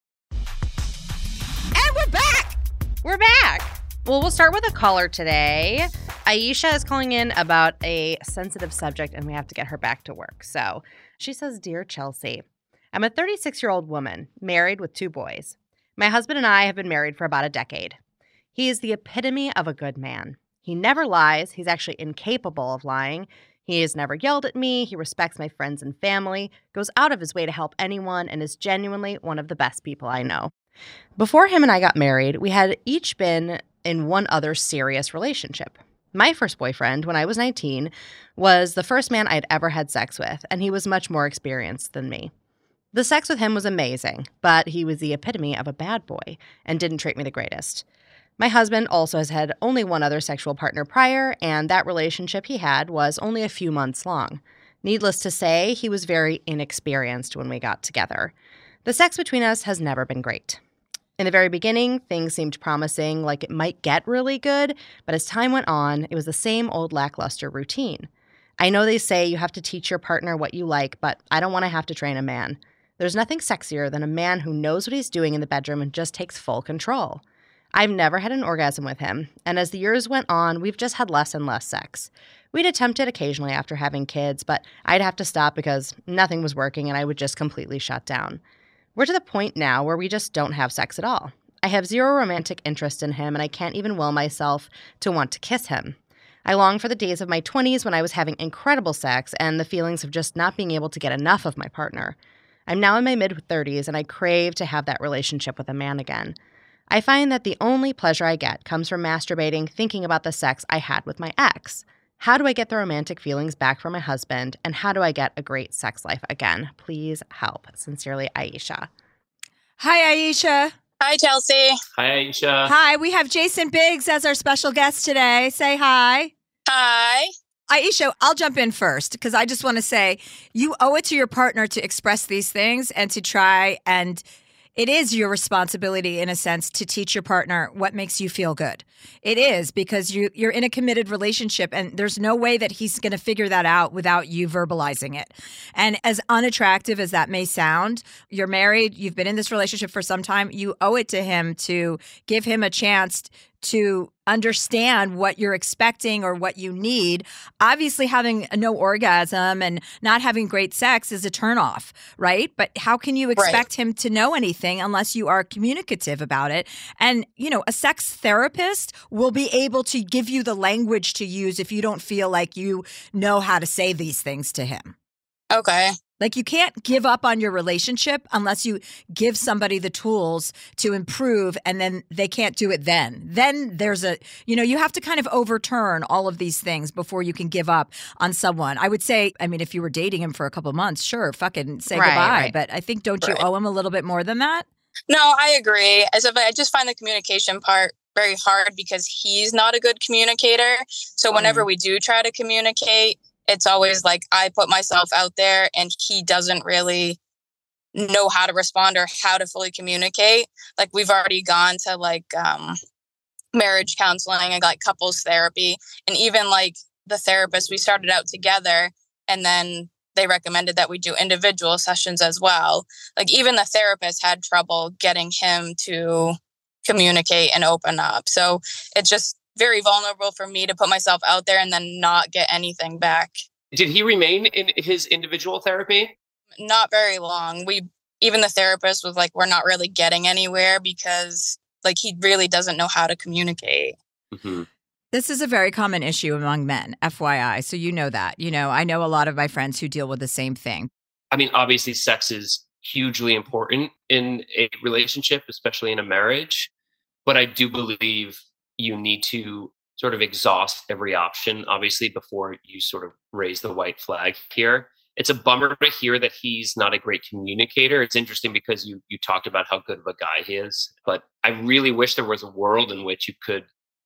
Speaker 4: And we're back! We're back! Well, we'll start with a caller today. Aisha is calling in about a sensitive subject, and we have to get her back to work. So she says, Dear Chelsea, I'm a thirty-six-year-old woman, married with two boys. My husband and I have been married for about a decade. He is the epitome of a good man. He never lies. He's actually incapable of lying. He has never yelled at me. He respects my friends and family, goes out of his way to help anyone, and is genuinely one of the best people I know. Before him and I got married, we had each been in one other serious relationship. My first boyfriend, when I was nineteen, was the first man I'd ever had sex with, and he was much more experienced than me. The sex with him was amazing, but he was the epitome of a bad boy and didn't treat me the greatest. My husband also has had only one other sexual partner prior, and that relationship he had was only a few months long. Needless to say, he was very inexperienced when we got together. The sex between us has never been great. In the very beginning, things seemed promising, like it might get really good, but as time went on, it was the same old lackluster routine. I know they say you have to teach your partner what you like, but I don't want to have to train a man. There's nothing sexier than a man who knows what he's doing in the bedroom and just takes full control. I've never had an orgasm with him, and as the years went on, we've just had less and less sex. We'd attempt it occasionally after having kids, but I'd have to stop because nothing was working and I would just completely shut down. We're to the point now where we just don't have sex at all. I have zero romantic interest in him, and I can't even will myself to want to kiss him. I long for the days of my twenties when I was having incredible sex and the feelings of just not being able to get enough of my partner. I'm now in my mid-thirties, and I crave to have that relationship with a man again. I find that the only pleasure I get comes from masturbating, thinking about the sex I had with my ex. How do I get the romantic feelings back from my husband, and how do I get a great sex life again? Please help. Sincerely, Aisha.
Speaker 1: Hi, Aisha.
Speaker 7: Hi, Chelsea.
Speaker 5: Hi, Aisha.
Speaker 1: Hi, we have Jason Biggs as our special guest today. Say hi.
Speaker 7: Hi.
Speaker 1: Aisha, I'll jump in first because I just want to say you owe it to your partner to express these things and to try, and it is your responsibility, in a sense, to teach your partner what makes you feel good. It is, because you, you're in a committed relationship, and there's no way that he's going to figure that out without you verbalizing it. And as unattractive as that may sound, you're married, you've been in this relationship for some time, you owe it to him to give him a chance to understand what you're expecting or what you need. Obviously, having no orgasm and not having great sex is a turnoff, right? But how can you expect right. him to know anything unless you are communicative about it? And, you know, a sex therapist will be able to give you the language to use if you don't feel like you know how to say these things to him.
Speaker 7: Okay.
Speaker 1: Like, you can't give up on your relationship unless you give somebody the tools to improve, and then they can't do it then. Then there's a, you know, you have to kind of overturn all of these things before you can give up on someone. I would say, I mean, if you were dating him for a couple of months, sure, fucking say
Speaker 4: right,
Speaker 1: goodbye.
Speaker 4: Right.
Speaker 1: But I think, don't you
Speaker 7: right.
Speaker 1: owe him a little bit more than that?
Speaker 7: No, I agree. As if I just find the communication part very hard because he's not a good communicator. So whenever
Speaker 1: Mm.
Speaker 7: we do try to communicate, it's always like I put myself out there and he doesn't really know how to respond or how to fully communicate. Like we've already gone to like um, marriage counseling and like couples therapy. And even like the therapist, we started out together and then they recommended that we do individual sessions as well. Like even the therapist had trouble getting him to communicate and open up. So it's just very vulnerable for me to put myself out there and then not get anything back.
Speaker 5: Did he remain in his individual therapy?
Speaker 7: Not very long. We, even the therapist was like, we're not really getting anywhere because like he really doesn't know how to communicate.
Speaker 5: Mm-hmm.
Speaker 1: This is a very common issue among men, F Y I. So you know that. You know, I know a lot of my friends who deal with the same thing.
Speaker 5: I mean, obviously, sex is hugely important in a relationship, especially in a marriage. But I do believe you need to sort of exhaust every option, obviously, before you sort of raise the white flag here. It's a bummer to hear that he's not a great communicator. It's interesting because you you talked about how good of a guy he is. But I really wish there was a world in which you could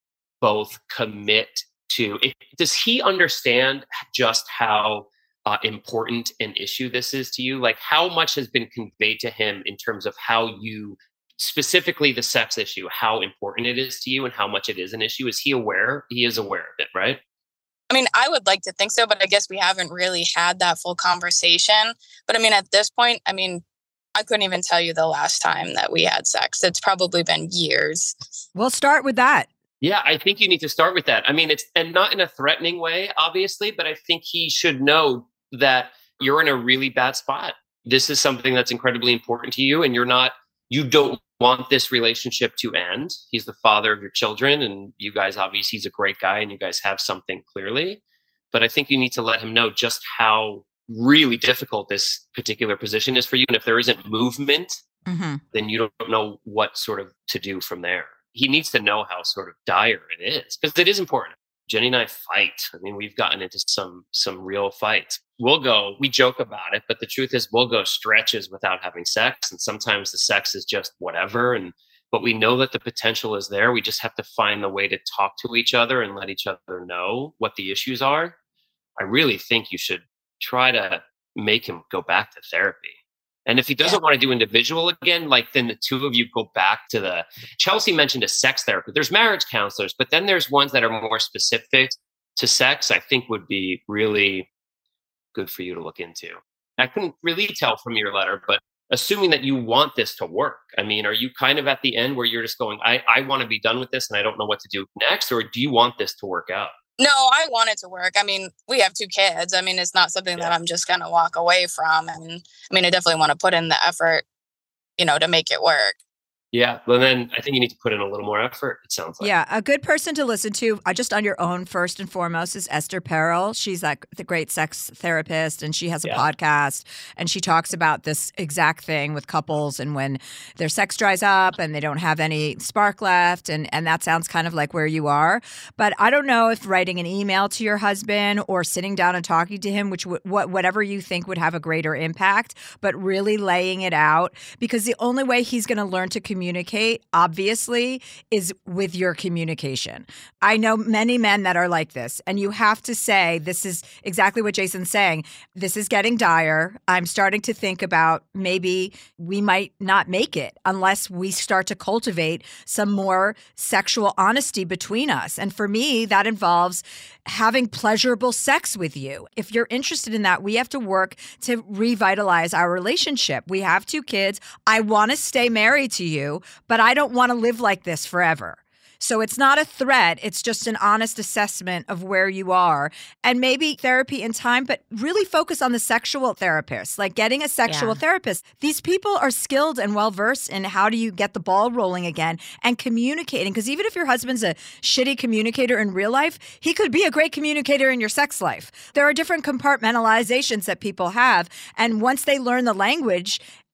Speaker 5: both commit to it. Does he understand just how uh, important an issue this is to you? Like how much has been conveyed to him in terms of how you, specifically the sex issue, how important it is to you and how much it is an issue? Is he aware? He is aware of it, right?
Speaker 7: I mean, I would like to think so, but I guess we haven't really had that full conversation. But I mean, at this point, I mean, I couldn't even tell you the last time that we had sex. It's probably been years.
Speaker 1: We'll start with that.
Speaker 5: Yeah, I think you need to start with that. I mean, it's, and not in a threatening way, obviously, but I think he should know that you're in a really bad spot. This is something that's incredibly important to you, and you're not, you don't want this relationship to end. He's the father of your children, and you guys, obviously, he's a great guy, and you guys have something clearly. But I think you need to let him know just how really difficult this particular position is for you. And if there isn't movement,
Speaker 1: Mm-hmm.
Speaker 5: then you don't know what sort of to do from there. He needs to know how sort of dire it is, because it is important. Jenny and I fight. I mean, we've gotten into some some real fights. We'll go, we joke about it, but the truth is we'll go stretches without having sex. And sometimes the sex is just whatever. And but we know that the potential is there. We just have to find the way to talk to each other and let each other know what the issues are. I really think you should try to make him go back to therapy. And if he doesn't yeah. want to do individual again, like then the two of you go back to the, Chelsea mentioned a sex therapist. There's marriage counselors, but then there's ones that are more specific to sex, I think would be really good for you to look into. I couldn't really tell from your letter, but assuming that you want this to work, I mean, are you kind of at the end where you're just going, I, I want to be done with this and I don't know what to do next? Or do you want this to work out?
Speaker 7: No, I want it to work. I mean, we have two kids. I mean, it's not something yeah. that I'm just going to walk away from. And I mean, I definitely want to put in the effort, you know, to make it work.
Speaker 5: Yeah. Well, then I think you need to put in a little more effort, it sounds like.
Speaker 1: Yeah. A good person to listen to, uh, just on your own, first and foremost, is Esther Perel. She's like the great sex therapist, and she has a yeah. podcast, and she talks about this exact thing with couples and when their sex dries up and they don't have any spark left. And, and that sounds kind of like where you are. But I don't know if writing an email to your husband or sitting down and talking to him, which w- whatever you think would have a greater impact, but really laying it out, because the only way he's going to learn to communicate communicate, obviously, is with your communication. I know many men that are like this, and you have to say, this is exactly what Jason's saying. This is getting dire. I'm starting to think about maybe we might not make it unless we start to cultivate some more sexual honesty between us. And for me, that involves having pleasurable sex with you. If you're interested in that, we have to work to revitalize our relationship. We have two kids. I want to stay married to you, but I don't want to live like this forever. So it's not a threat. It's just an honest assessment of where you are, and maybe therapy in time, but really focus on the sexual therapist, like getting a sexual yeah. therapist. These people are skilled and well-versed in how do you get the ball rolling again and communicating. Because even if your husband's a shitty communicator in real life, he could be a great communicator in your sex life. There are different compartmentalizations that people have. And once they learn the language,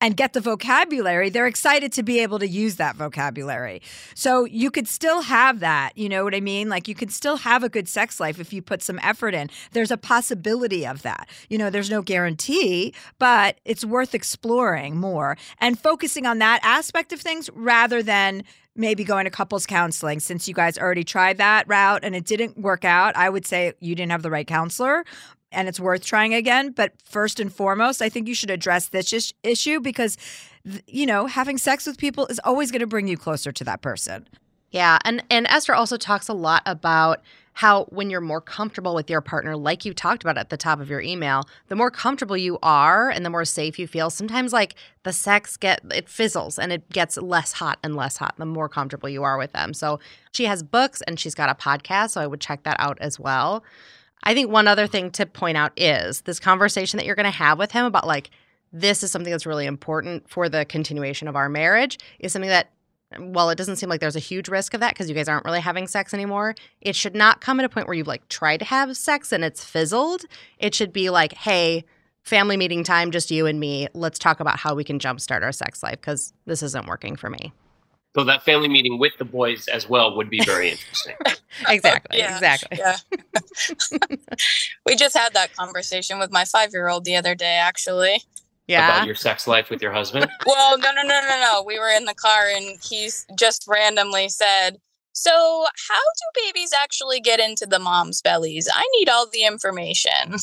Speaker 1: and get the vocabulary, they're excited to be able to use that vocabulary. So you could still have that, you know what I mean? Like you could still have a good sex life if you put some effort in. There's a possibility of that. You know, there's no guarantee, but it's worth exploring more and focusing on that aspect of things rather than maybe going to couples counseling. Since you guys already tried that route and it didn't work out, I would say you didn't have the right counselor. And it's worth trying again. But first and foremost, I think you should address this is- issue because, you know, having sex with people is always going to bring you closer to that person.
Speaker 4: Yeah. And, and Esther also talks a lot about how when you're more comfortable with your partner, like you talked about at the top of your email, the more comfortable you are and the more safe you feel, sometimes like the sex get it fizzles and it gets less hot and less hot the more comfortable you are with them. So she has books and she's got a podcast, so I would check that out as well. I think one other thing to point out is this conversation that you're going to have with him about like, this is something that's really important for the continuation of our marriage is something that, well, it doesn't seem like there's a huge risk of that because you guys aren't really having sex anymore. It should not come at a point where you've like tried to have sex and it's fizzled. It should be like, hey, family meeting time, just you and me. Let's talk about how we can jumpstart our sex life because this isn't working for me.
Speaker 5: So that family meeting with the boys as well would be very interesting.
Speaker 4: Exactly.
Speaker 7: Yeah,
Speaker 4: exactly.
Speaker 7: Yeah. We just had that conversation with my five-year-old the other day, actually.
Speaker 4: Yeah.
Speaker 5: About your sex life with your husband?
Speaker 7: Well, no, no, no, no, no. We were in the car and he's just randomly said, so how do babies actually get into the mom's bellies? I need all the information.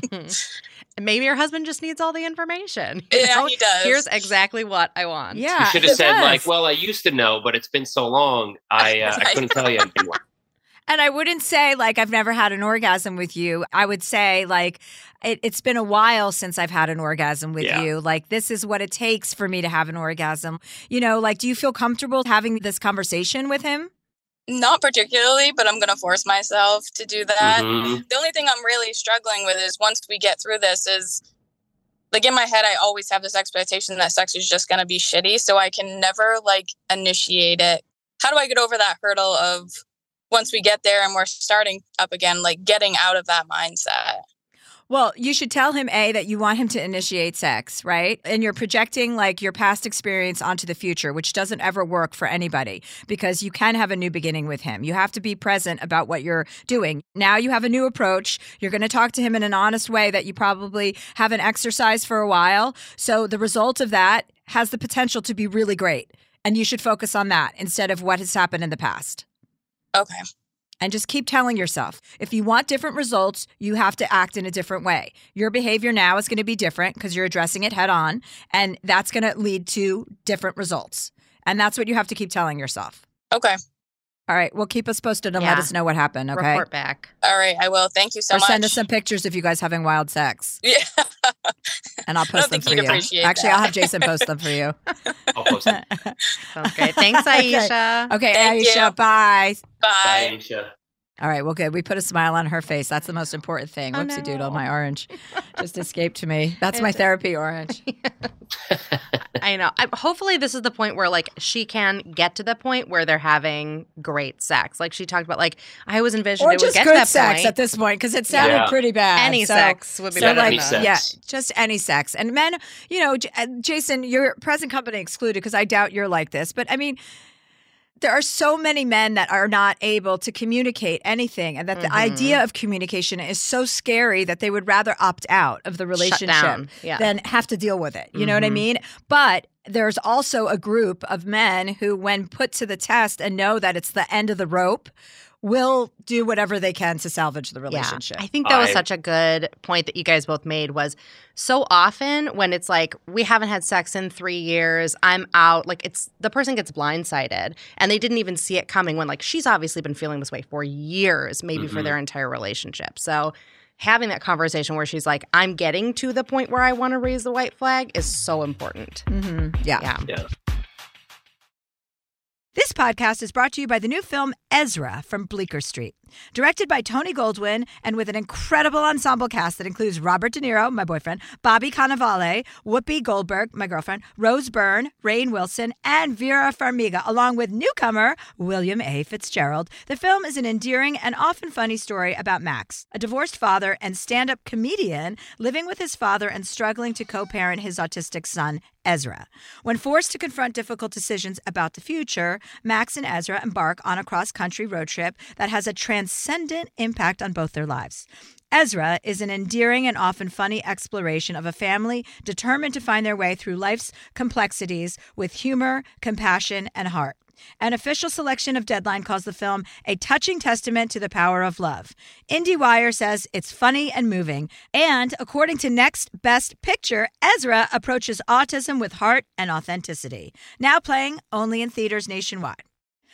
Speaker 4: Maybe your husband just needs all the information. You
Speaker 7: Yeah,
Speaker 4: know?
Speaker 7: he does.
Speaker 4: Here's exactly what I want.
Speaker 1: Yeah.
Speaker 5: You should have
Speaker 1: it
Speaker 5: said
Speaker 1: does.
Speaker 5: like, well, I used to know, but it's been so long, I uh, I couldn't tell you anymore.
Speaker 1: And I wouldn't say like I've never had an orgasm with you. I would say like it, it's been a while since I've had an orgasm with
Speaker 5: Yeah.
Speaker 1: you. Like this is what it takes for me to have an orgasm. You know, like do you feel comfortable having this conversation with him?
Speaker 7: Not particularly, but I'm going to force myself to do that.
Speaker 5: Mhm.
Speaker 7: The only thing I'm really struggling with is once we get through this is like in my head, I always have this expectation that sex is just going to be shitty. So I can never like initiate it. How do I get over that hurdle of once we get there and we're starting up again, like getting out of that mindset?
Speaker 1: Well, you should tell him, A, that you want him to initiate sex, right? And you're projecting like your past experience onto the future, which doesn't ever work for anybody because you can have a new beginning with him. You have to be present about what you're doing. Now you have a new approach. You're going to talk to him in an honest way that you probably haven't exercised for a while. So the result of that has the potential to be really great. And you should focus on that instead of what has happened in the past.
Speaker 7: Okay.
Speaker 1: And just keep telling yourself, if you want different results, you have to act in a different way. Your behavior now is going to be different because you're addressing it head on, and that's going to lead to different results. And that's what you have to keep telling yourself.
Speaker 7: Okay.
Speaker 1: All right. Well, keep us posted and
Speaker 4: Yeah.
Speaker 1: let us know what happened, okay?
Speaker 4: Report back.
Speaker 7: All right. I will. Thank you so
Speaker 1: or
Speaker 7: much.
Speaker 1: send us some pictures of you guys having wild sex,
Speaker 7: Yeah.
Speaker 1: and I'll
Speaker 7: I don't
Speaker 1: post them
Speaker 7: think
Speaker 1: for
Speaker 7: he'd
Speaker 1: you.
Speaker 7: appreciate
Speaker 1: Actually,
Speaker 7: that.
Speaker 1: I'll have Jason post them for you.
Speaker 5: I'll post it.
Speaker 4: Sounds great. Thanks, Aisha.
Speaker 1: Okay,
Speaker 7: Thank
Speaker 1: Aisha,
Speaker 7: you.
Speaker 1: bye.
Speaker 7: Bye.
Speaker 5: Bye, Aisha.
Speaker 1: All right, well, good. We put a smile on her face. That's the most important thing.
Speaker 4: Oh,
Speaker 1: Whoopsie
Speaker 4: no.
Speaker 1: doodle, my orange just escaped to me. That's my therapy orange.
Speaker 4: I know. I, hopefully, this is the point where, like, she can get to the point where they're having great sex. Like she talked about, like, I always envisioned
Speaker 1: Or
Speaker 4: it would
Speaker 1: just
Speaker 4: get to
Speaker 1: good
Speaker 4: that
Speaker 1: sex
Speaker 4: point.
Speaker 1: at this point because it sounded
Speaker 5: Yeah.
Speaker 1: pretty bad.
Speaker 4: Any
Speaker 1: So-
Speaker 4: sex would be
Speaker 1: So
Speaker 4: better
Speaker 1: like,
Speaker 5: Any
Speaker 4: than
Speaker 5: sex.
Speaker 4: that.
Speaker 1: yeah, just any sex. And men, you know, J- uh, Jason, your present company excluded because I doubt you're like this. But I mean, there are so many men that are not able to communicate anything, and that the
Speaker 4: Mhm.
Speaker 1: idea of communication is so scary that they would rather opt out of the relationship
Speaker 4: down. Yeah.
Speaker 1: than have to deal with it. You know what I
Speaker 4: Mhm.
Speaker 1: mean? But there's also a group of men who, when put to the test and know that it's the end of the rope, will do whatever they can to salvage the relationship.
Speaker 4: Yeah. I think that was
Speaker 5: I-
Speaker 4: such a good point that you guys both made was so often when it's like, we haven't had sex in three years, I'm out, like it's the person gets blindsided and they didn't even see it coming when like she's obviously been feeling this way for years, maybe for
Speaker 5: Mhm.
Speaker 4: their entire relationship. So having that conversation where she's like, I'm getting to the point where I want to raise the white flag is so important.
Speaker 1: hmm Yeah.
Speaker 4: Yeah.
Speaker 5: Yeah.
Speaker 1: This podcast is brought to you by the new film Ezra from Bleecker Street. Directed by Tony Goldwyn and with an incredible ensemble cast that includes Robert De Niro, my boyfriend, Bobby Cannavale, Whoopi Goldberg, my girlfriend, Rose Byrne, Rainn Wilson, and Vera Farmiga, along with newcomer William A. Fitzgerald. The film is an endearing and often funny story about Max, a divorced father and stand-up comedian living with his father and struggling to co-parent his autistic son, Ezra. When forced to confront difficult decisions about the future, Max and Ezra embark on a cross-country road trip that has a transcendent impact on both their lives. Ezra is an endearing and often funny exploration of a family determined to find their way through life's complexities with humor, compassion, and heart. An official selection of Deadline calls the film a touching testament to the power of love. IndieWire says it's funny and moving. And according to Next Best Picture, Ezra approaches autism with heart and authenticity. Now playing only in theaters nationwide.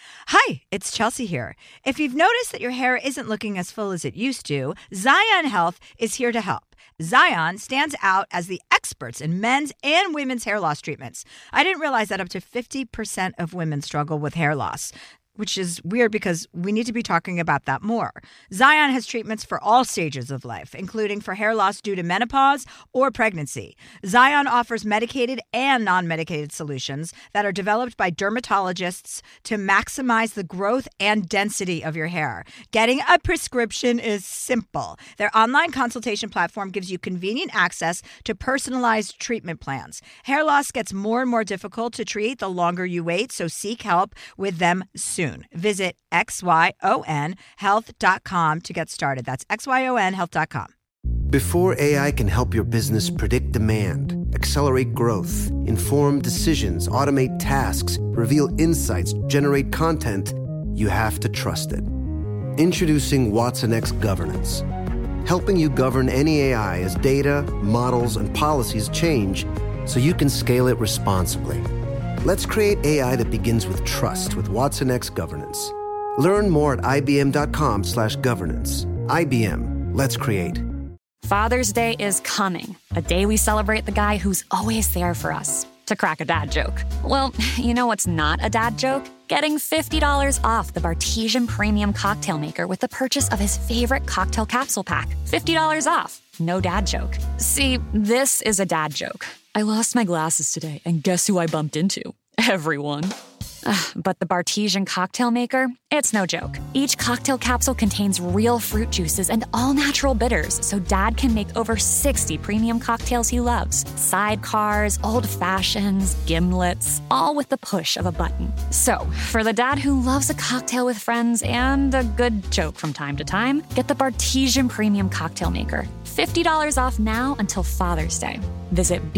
Speaker 1: Hi, it's Chelsea here. If you've noticed that your hair isn't looking as full as it used to, Zion Health is here to help. Zion stands out as the experts in men's and women's hair loss treatments. I didn't realize that up to fifty percent of women struggle with hair loss, which is weird because we need to be talking about that more. Zion has treatments for all stages of life, including for hair loss due to menopause or pregnancy. Zion offers medicated and non-medicated solutions that are developed by dermatologists to maximize the growth and density of your hair. Getting a prescription is simple. Their online consultation platform gives you convenient access to personalized treatment plans. Hair loss gets more and more difficult to treat the longer you wait, so seek help with them soon. Visit X Y O N health dot com to get started. That's X Y O N health dot com.
Speaker 2: Before A I can help your business predict demand, accelerate growth, inform decisions, automate tasks, reveal insights, generate content, you have to trust it. Introducing Watson X Governance, helping you govern any A I as data, models, and policies change so you can scale it responsibly. Let's create A I that begins with trust with Watson X Governance. Learn more at ibm.com slash governance. I B M. Let's create.
Speaker 6: Father's Day is coming, a day we celebrate the guy who's always there for us. To crack a dad joke. Well, you know what's not a dad joke? Getting fifty dollars off the Bartesian Premium Cocktail Maker with the purchase of his favorite cocktail capsule pack. fifty dollars off. No dad joke. See, this is a dad joke. I lost my glasses today, and guess who I bumped into? Everyone. But the Bartesian Cocktail Maker, it's no joke. Each cocktail capsule contains real fruit juices and all-natural bitters, so Dad can make over sixty premium cocktails he loves. Sidecars, old fashions, gimlets, all with the push of a button. So, for the dad who loves a cocktail with friends and a good joke from time to time, get the Bartesian Premium Cocktail Maker. fifty dollars off now until Father's Day. Visit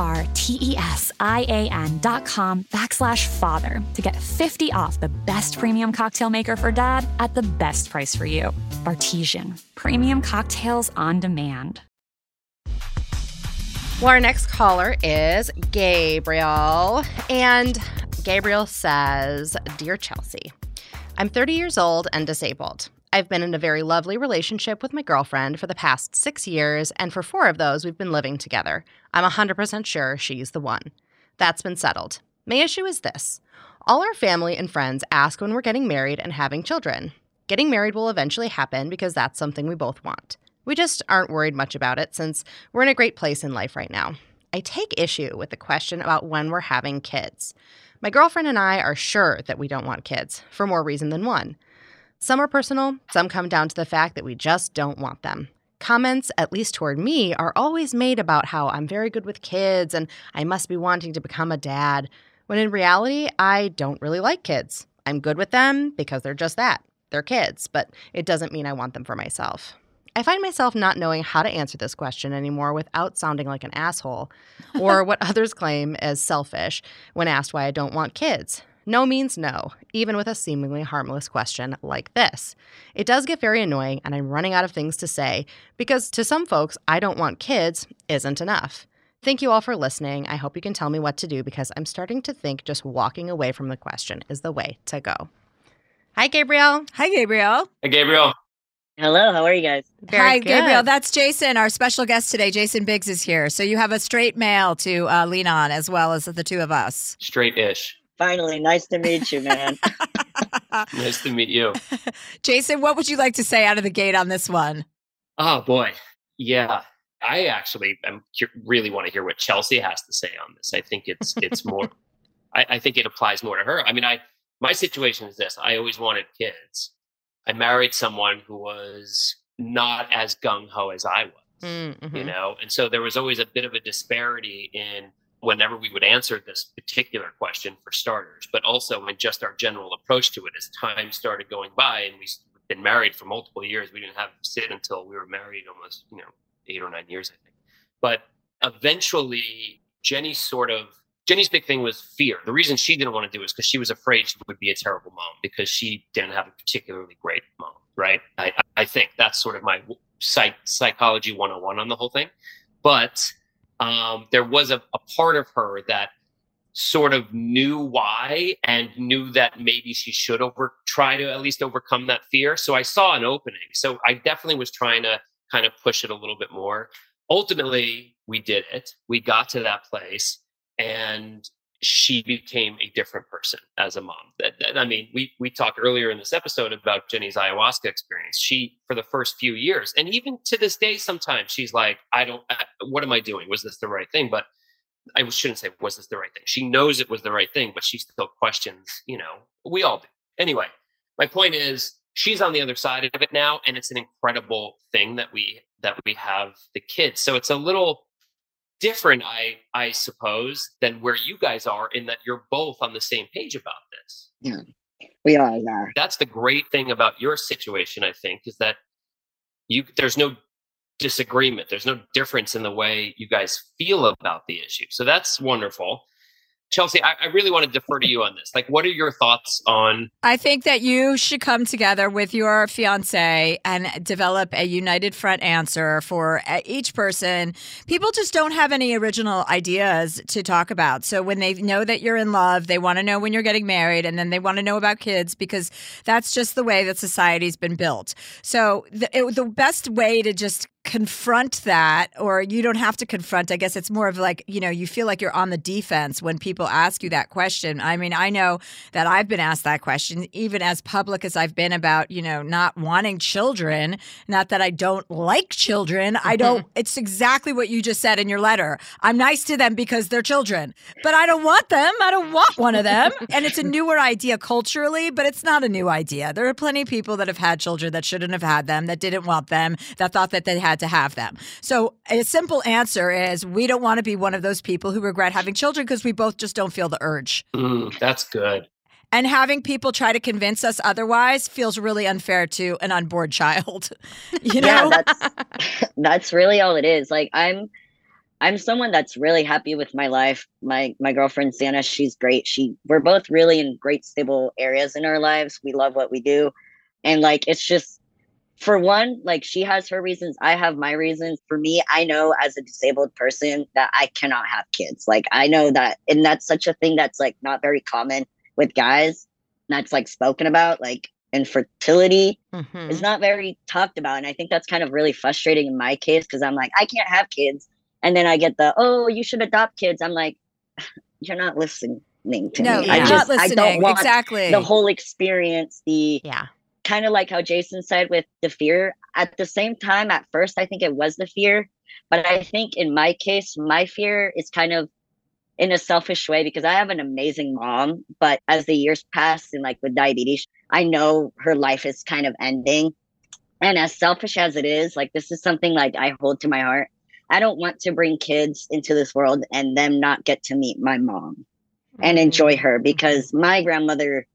Speaker 6: B-A-R-T-E-S-I-A-N dot com backslash father to get fifty off the best premium cocktail maker for dad at the best price for you. Bartesian. Premium cocktails on demand.
Speaker 4: Well, our next caller is Gabriel. And Gabriel says, Dear Chelsea, I'm thirty years old and disabled. I've been in a very lovely relationship with my girlfriend for the past six years, and for four of those, we've been living together. I'm one hundred percent sure she's the one. That's been settled. My issue is this. All our family and friends ask when we're getting married and having children. Getting married will eventually happen because that's something we both want. We just aren't worried much about it since we're in a great place in life right now. I take issue with the question about when we're having kids. My girlfriend and I are sure that we don't want kids, for more reason than one. Some are personal, some come down to the fact that we just don't want them. Comments, at least toward me, are always made about how I'm very good with kids and I must be wanting to become a dad, when in reality, I don't really like kids. I'm good with them because they're just that. They're kids, but it doesn't mean I want them for myself. I find myself not knowing how to answer this question anymore without sounding like an asshole, or what others claim as selfish when asked why I don't want kids. No means no, even with a seemingly harmless question like this. It does get very annoying, and I'm running out of things to say, because to some folks, I don't want kids isn't enough. Thank you all for listening. I hope you can tell me what to do, because I'm starting to think just walking away from the question is the way to go. Hi, Gabriel.
Speaker 1: Hi, Gabriel.
Speaker 5: Hey, Gabriel.
Speaker 8: Hello, how are you guys?
Speaker 4: Very
Speaker 1: Hi,
Speaker 4: good.
Speaker 1: Gabriel. That's Jason, our special guest today. Jason Biggs is here. So you have a straight male to uh, lean on as well as the two of us.
Speaker 5: Straight-ish.
Speaker 8: Finally, nice to meet you, man.
Speaker 5: Nice to meet you.
Speaker 1: Jason, what would you like to say out of the gate on this one?
Speaker 5: Oh, boy. Yeah. I actually am, really want to hear what Chelsea has to say on this. I think it's it's more, I, I think it applies more to her. I mean, I my situation is this. I always wanted kids. I married someone who was not as gung-ho as I was, mm-hmm. you know? And so there was always a bit of a disparity in whenever we would answer this particular question for starters, but also in just our general approach to it as time started going by and we've been married for multiple years. We didn't have Sid until we were married almost, you know, eight or nine years, I think. But eventually Jenny sort of, Jenny's big thing was fear. The reason she didn't want to do it is because she was afraid she would be a terrible mom because she didn't have a particularly great mom, right? I, I think that's sort of my psych, psychology one oh one on the whole thing. But um, there was a, a part of her that sort of knew why and knew that maybe she should over try to at least overcome that fear. So I saw an opening. So I definitely was trying to kind of push it a little bit more. Ultimately, we did it. We got to that place and she became a different person as a mom. That, that, I mean, we we talked earlier in this episode about Jenny's ayahuasca experience. She, for the first few years, and even to this day, sometimes she's like, I don't, I, what am I doing? Was this the right thing? But I shouldn't say, was this the right thing? She knows it was the right thing, but she still questions, you know, we all do. Anyway, my point is she's on the other side of it now. And it's an incredible thing that we, that we have the kids. So it's a little different, I, I suppose, than where you guys are in that you're both on the same page about this.
Speaker 8: Yeah, we all are.
Speaker 5: That's the great thing about your situation, I think, is that you, there's no disagreement. There's no difference in the way you guys feel about the issue. So that's wonderful. Chelsea, I, I really want to defer to you on this. Like, what are your thoughts on?
Speaker 1: I think that you should come together with your fiance and develop a united front answer for each person. People just don't have any original ideas to talk about. So when they know that you're in love, they want to know when you're getting married, and then they want to know about kids because that's just the way that society's been built. So the, it, the best way to just confront that, or you don't have to confront, I guess it's more of like, you know, you feel like you're on the defense when people ask you that question. I mean, I know that I've been asked that question, even as public as I've been about, you know, not wanting children. Not that I don't like children. I don't, it's exactly what you just said in your letter. I'm nice to them because they're children, but I don't want them. I don't want one of them. And it's a newer idea culturally, but it's not a new idea. There are plenty of people that have had children that shouldn't have had them, that didn't want them, that thought that they had to have them. So a simple answer is we don't want to be one of those people who regret having children because we both just don't feel the urge.
Speaker 5: Mm, that's good.
Speaker 1: And having people try to convince us otherwise feels really unfair to an unborn child. You know?
Speaker 8: Yeah, that's that's really all it is. Like I'm I'm someone that's really happy with my life. My my girlfriend Sienna, she's great. She we're both really in great stable areas in our lives. We love what we do. And like it's just for one, like she has her reasons, I have my reasons. For me, I know as a disabled person that I cannot have kids. Like I know that, and that's such a thing that's like not very common with guys. That's like spoken about, like infertility mm-hmm. is not very talked about. And I think that's kind of really frustrating in my case because I'm like, I can't have kids. And then I get the, oh, you should adopt kids. I'm like, you're not listening to
Speaker 1: no,
Speaker 8: me.
Speaker 1: You're
Speaker 8: I just,
Speaker 1: not listening.
Speaker 8: I don't want
Speaker 1: exactly.
Speaker 8: the whole experience, the
Speaker 4: yeah.
Speaker 8: kind of like how Jason said with the fear. At the same time, at first, I think it was the fear. But I think in my case, my fear is kind of in a selfish way because I have an amazing mom. But as the years pass and like with diabetes, I know her life is kind of ending. And as selfish as it is, like this is something like I hold to my heart. I don't want to bring kids into this world and them not get to meet my mom mm-hmm. and enjoy her because my grandmother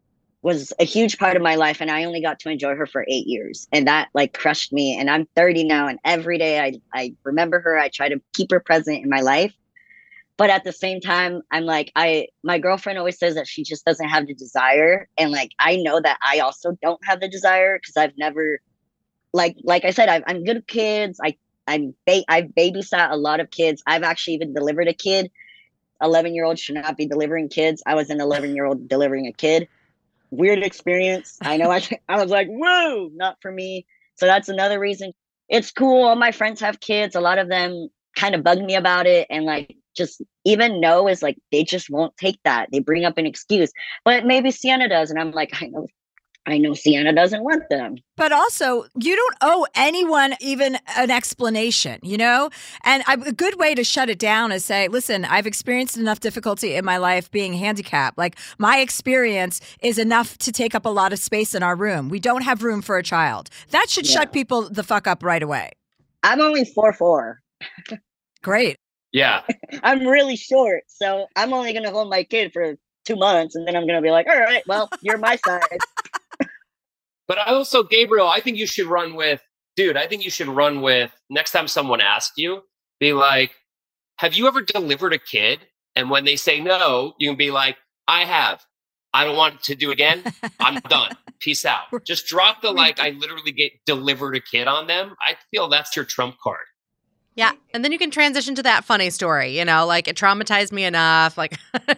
Speaker 8: was a huge part of my life and I only got to enjoy her for eight years. And that like crushed me. And I'm thirty now. And every day I, I remember her. I try to keep her present in my life. But at the same time, I'm like, I, my girlfriend always says that she just doesn't have the desire. And like, I know that I also don't have the desire because I've never, like, like I said, I've, I'm good with kids. I, I'm, ba- I've babysat a lot of kids. I've actually even delivered a kid. eleven year old should not be delivering kids. I was an eleven year old delivering a kid. Weird experience. I know. I, I was like, whoa, not for me. So that's another reason. It's cool. All my friends have kids. A lot of them kind of bug me about it. And like, just even no is like, they just won't take that. They bring up an excuse, but maybe Sienna does. And I'm like, I know, I know Sienna doesn't want them.
Speaker 1: But also, you don't owe anyone even an explanation, you know? And I, a good way to shut it down is say, listen, I've experienced enough difficulty in my life being handicapped. Like, my experience is enough to take up a lot of space in our room. We don't have room for a child. That should yeah. shut people the fuck up right away.
Speaker 8: I'm only four four.
Speaker 1: Great.
Speaker 5: Yeah.
Speaker 8: I'm really short, so I'm only going to hold my kid for two months, and then I'm going to be like, all right, well, you're my size.
Speaker 5: But I also, Gabriel, I think you should run with, dude, I think you should run with, next time someone asks you, be like, have you ever delivered a kid? And when they say no, you can be like, I have. I don't want to do it again. I'm done. Peace out. Just drop the, like, I literally get delivered a kid on them. I feel that's your trump card.
Speaker 4: Yeah. And then you can transition to that funny story, you know, like it traumatized me enough. Like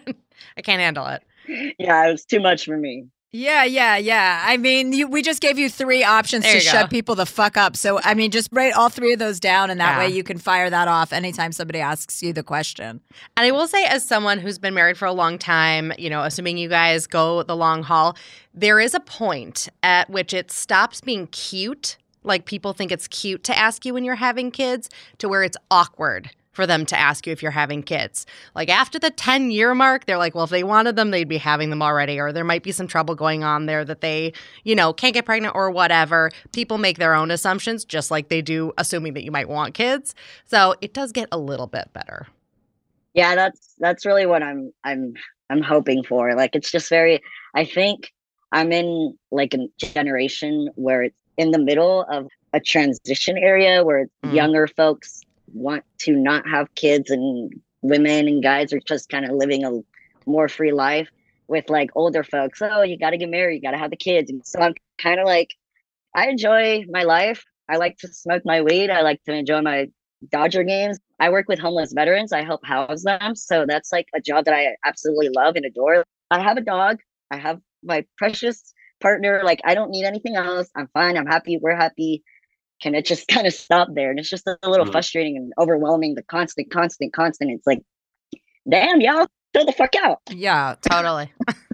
Speaker 4: I can't handle it.
Speaker 8: Yeah, it was too much for me.
Speaker 1: Yeah, yeah, yeah. I mean, you, we just gave you three options
Speaker 4: There
Speaker 1: to
Speaker 4: you go.
Speaker 1: shut people the fuck up. So, I mean, just write all three of those down, and that
Speaker 4: Yeah.
Speaker 1: way you can fire that off anytime somebody asks you the question.
Speaker 4: And I will say, as someone who's been married for a long time, you know, assuming you guys go the long haul, there is a point at which it stops being cute. Like people think it's cute to ask you when you're having kids, to where it's awkward for them to ask you if you're having kids. Like after the ten-year mark, they're like, well, if they wanted them, they'd be having them already, or there might be some trouble going on there that they, you know, can't get pregnant or whatever. People make their own assumptions, just like they do assuming that you might want kids. So it does get a little bit better.
Speaker 8: Yeah, that's that's really what I'm I'm I'm hoping for. Like it's just very, I think I'm in like a generation where it's in the middle of a transition area where
Speaker 4: Mm.
Speaker 8: younger folks want to not have kids, and women and guys are just kind of living a more free life, with like older folks, oh, you got to get married, you got to have the kids. And so I'm kind of like, I enjoy my life. I like to smoke my weed. I like to enjoy my Dodger games. I work with homeless veterans. I help house them. So that's like a job that I absolutely love and adore. I have a dog. I have my precious partner. Like, I don't need anything else. I'm fine. I'm happy. We're happy. Can it just kind of stop there? And it's just a little
Speaker 5: Mhm.
Speaker 8: frustrating and overwhelming. The constant, constant, constant. It's like, damn, y'all, chill the fuck out.
Speaker 1: Yeah.
Speaker 4: Totally.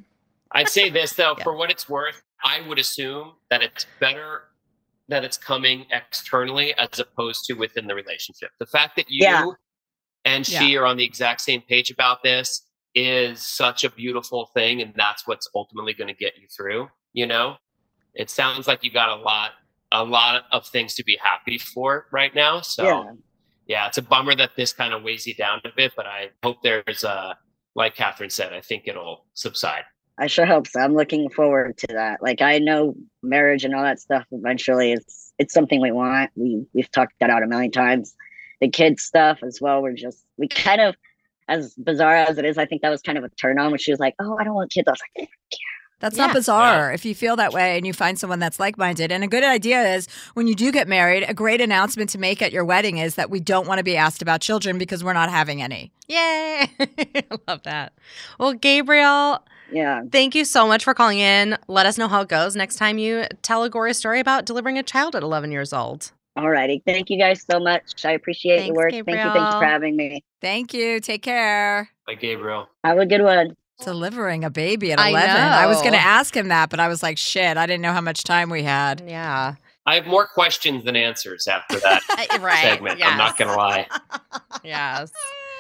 Speaker 5: I'd say this, though,
Speaker 4: Yeah.
Speaker 5: for what it's worth, I would assume that it's better that it's coming externally as opposed to within the relationship. The fact that you
Speaker 8: Yeah.
Speaker 5: and she are on the exact same page about this is such a beautiful thing. And that's what's ultimately going to get you through. You know, it sounds like you got a lot, a lot of things to be happy for right now. So
Speaker 8: Yeah.
Speaker 5: yeah, it's a bummer that this kind of weighs you down a bit, but I hope there's a, like Catherine said, I think it'll subside.
Speaker 8: I sure hope so. I'm looking forward to that. Like, I know marriage and all that stuff eventually it's it's something we want. We we've talked that out a million times. The kids stuff as well. We're just we kind of, as bizarre as it is, I think that was kind of a turn on when she was like, "Oh, I don't want kids." I was like,
Speaker 1: That's
Speaker 4: Yeah.
Speaker 1: not bizarre if you feel that way and you find someone that's like-minded. And a good idea is when you do get married, a great announcement to make at your wedding is that we don't want to be asked about children because we're not having any.
Speaker 4: Yay. I love that. Well, Gabriel,
Speaker 8: "Yeah,
Speaker 4: thank you so much for calling in. Let us know how it goes next time you tell a gory story about delivering a child at eleven years old.
Speaker 8: alrighty. Thank you guys so much. I appreciate
Speaker 4: Thanks,
Speaker 8: your work. Thank you, thank you
Speaker 4: Gabriel.
Speaker 8: for having me.
Speaker 1: Thank you. Take care.
Speaker 5: Like Gabriel.
Speaker 8: Have a good one."
Speaker 1: Delivering a baby at
Speaker 4: I
Speaker 1: eleven. I was
Speaker 4: know.
Speaker 1: going to ask him that, but I was like, shit, I didn't know how much time we had.
Speaker 4: Yeah.
Speaker 5: I have more questions than answers after that
Speaker 4: Uh, right.
Speaker 5: segment. I'm not
Speaker 4: yes.
Speaker 5: going to lie.
Speaker 4: Yes.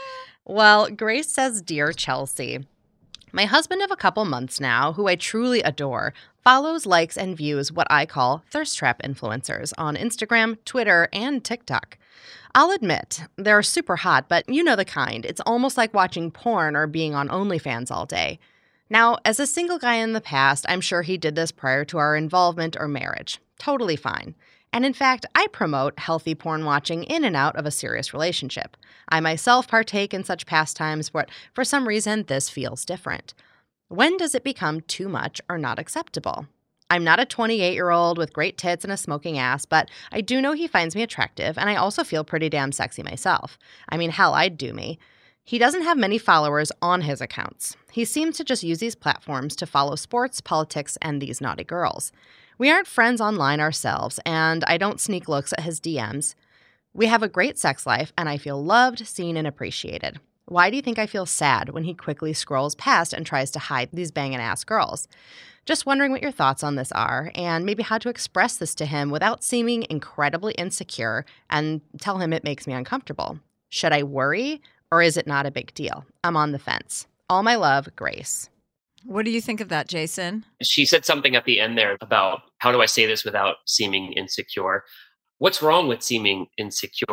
Speaker 4: Well, Grace says, Dear Chelsea, my husband of a couple months now, who I truly adore, follows, likes, and views what I call thirst trap influencers on Instagram, Twitter, and TikTok. I'll admit, they're super hot, but you know the kind. It's almost like watching porn or being on OnlyFans all day. Now, as a single guy in the past, I'm sure he did this prior to our involvement or marriage. Totally fine. And in fact, I promote healthy porn watching in and out of a serious relationship. I myself partake in such pastimes, but for some reason, this feels different. When does it become too much or not acceptable? I'm not a twenty-eight-year-old with great tits and a smoking ass, but I do know he finds me attractive, and I also feel pretty damn sexy myself. I mean, hell, I'd do me. He doesn't have many followers on his accounts. He seems to just use these platforms to follow sports, politics, and these naughty girls. We aren't friends online ourselves, and I don't sneak looks at his D Ms. We have a great sex life, and I feel loved, seen, and appreciated. Why do you think I feel sad when he quickly scrolls past and tries to hide these banging ass girls? Just wondering what your thoughts on this are, and maybe how to express this to him without seeming incredibly insecure and tell him it makes me uncomfortable. Should I worry, or is it not a big deal? I'm on the fence. All my love, Grace.
Speaker 1: What do you think of that, Jason?
Speaker 5: She said something at the end there about how do I say this without seeming insecure? What's wrong with seeming insecure? I,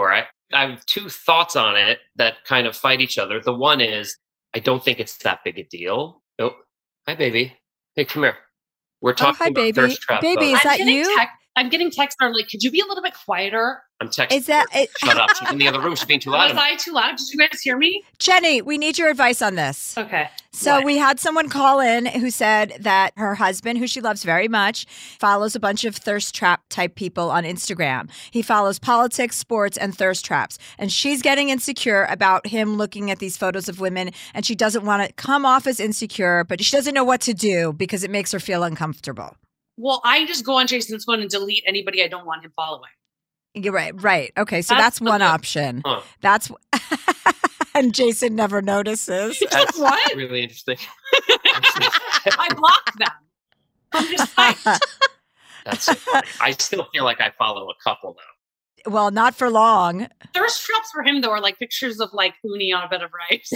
Speaker 5: I have two thoughts on it that kind of fight each other. The one is, I don't think it's that big a deal. Nope. Hi, baby. Hey, come here. We're talking
Speaker 1: oh, hi,
Speaker 5: about
Speaker 1: baby.
Speaker 5: thirst trap.
Speaker 1: Baby,
Speaker 5: photos.
Speaker 1: is that
Speaker 9: I'm
Speaker 1: you?
Speaker 9: Text, I'm getting texts that are like, could you be a little bit quieter?
Speaker 5: I'm texting.
Speaker 1: Is that
Speaker 5: her.
Speaker 1: it?
Speaker 5: Shut up. She's in the other room. She's being too loud.
Speaker 9: Was I too loud? Did you guys hear me?
Speaker 1: Jenny, we need your advice on this.
Speaker 9: Okay.
Speaker 1: So
Speaker 9: What?
Speaker 1: we had someone call in who said that her husband, who she loves very much, follows a bunch of thirst trap type people on Instagram. He follows politics, sports, and thirst traps. And she's getting insecure about him looking at these photos of women, and she doesn't want to come off as insecure, but she doesn't know what to do because it makes her feel uncomfortable.
Speaker 9: Well, I just go on Jason's phone and delete anybody I don't want him following.
Speaker 1: You're right. Right. Okay. So
Speaker 9: That's
Speaker 1: that's, one
Speaker 9: okay.
Speaker 1: option.
Speaker 5: Huh.
Speaker 1: That's and Jason never notices.
Speaker 5: That's
Speaker 9: What?
Speaker 5: really interesting.
Speaker 9: I blocked them from his site.
Speaker 5: That's so funny. I still feel like I follow a couple now.
Speaker 1: Well, not for long.
Speaker 9: Thirst traps for him, though, are like pictures of like Uni on a bed of rice.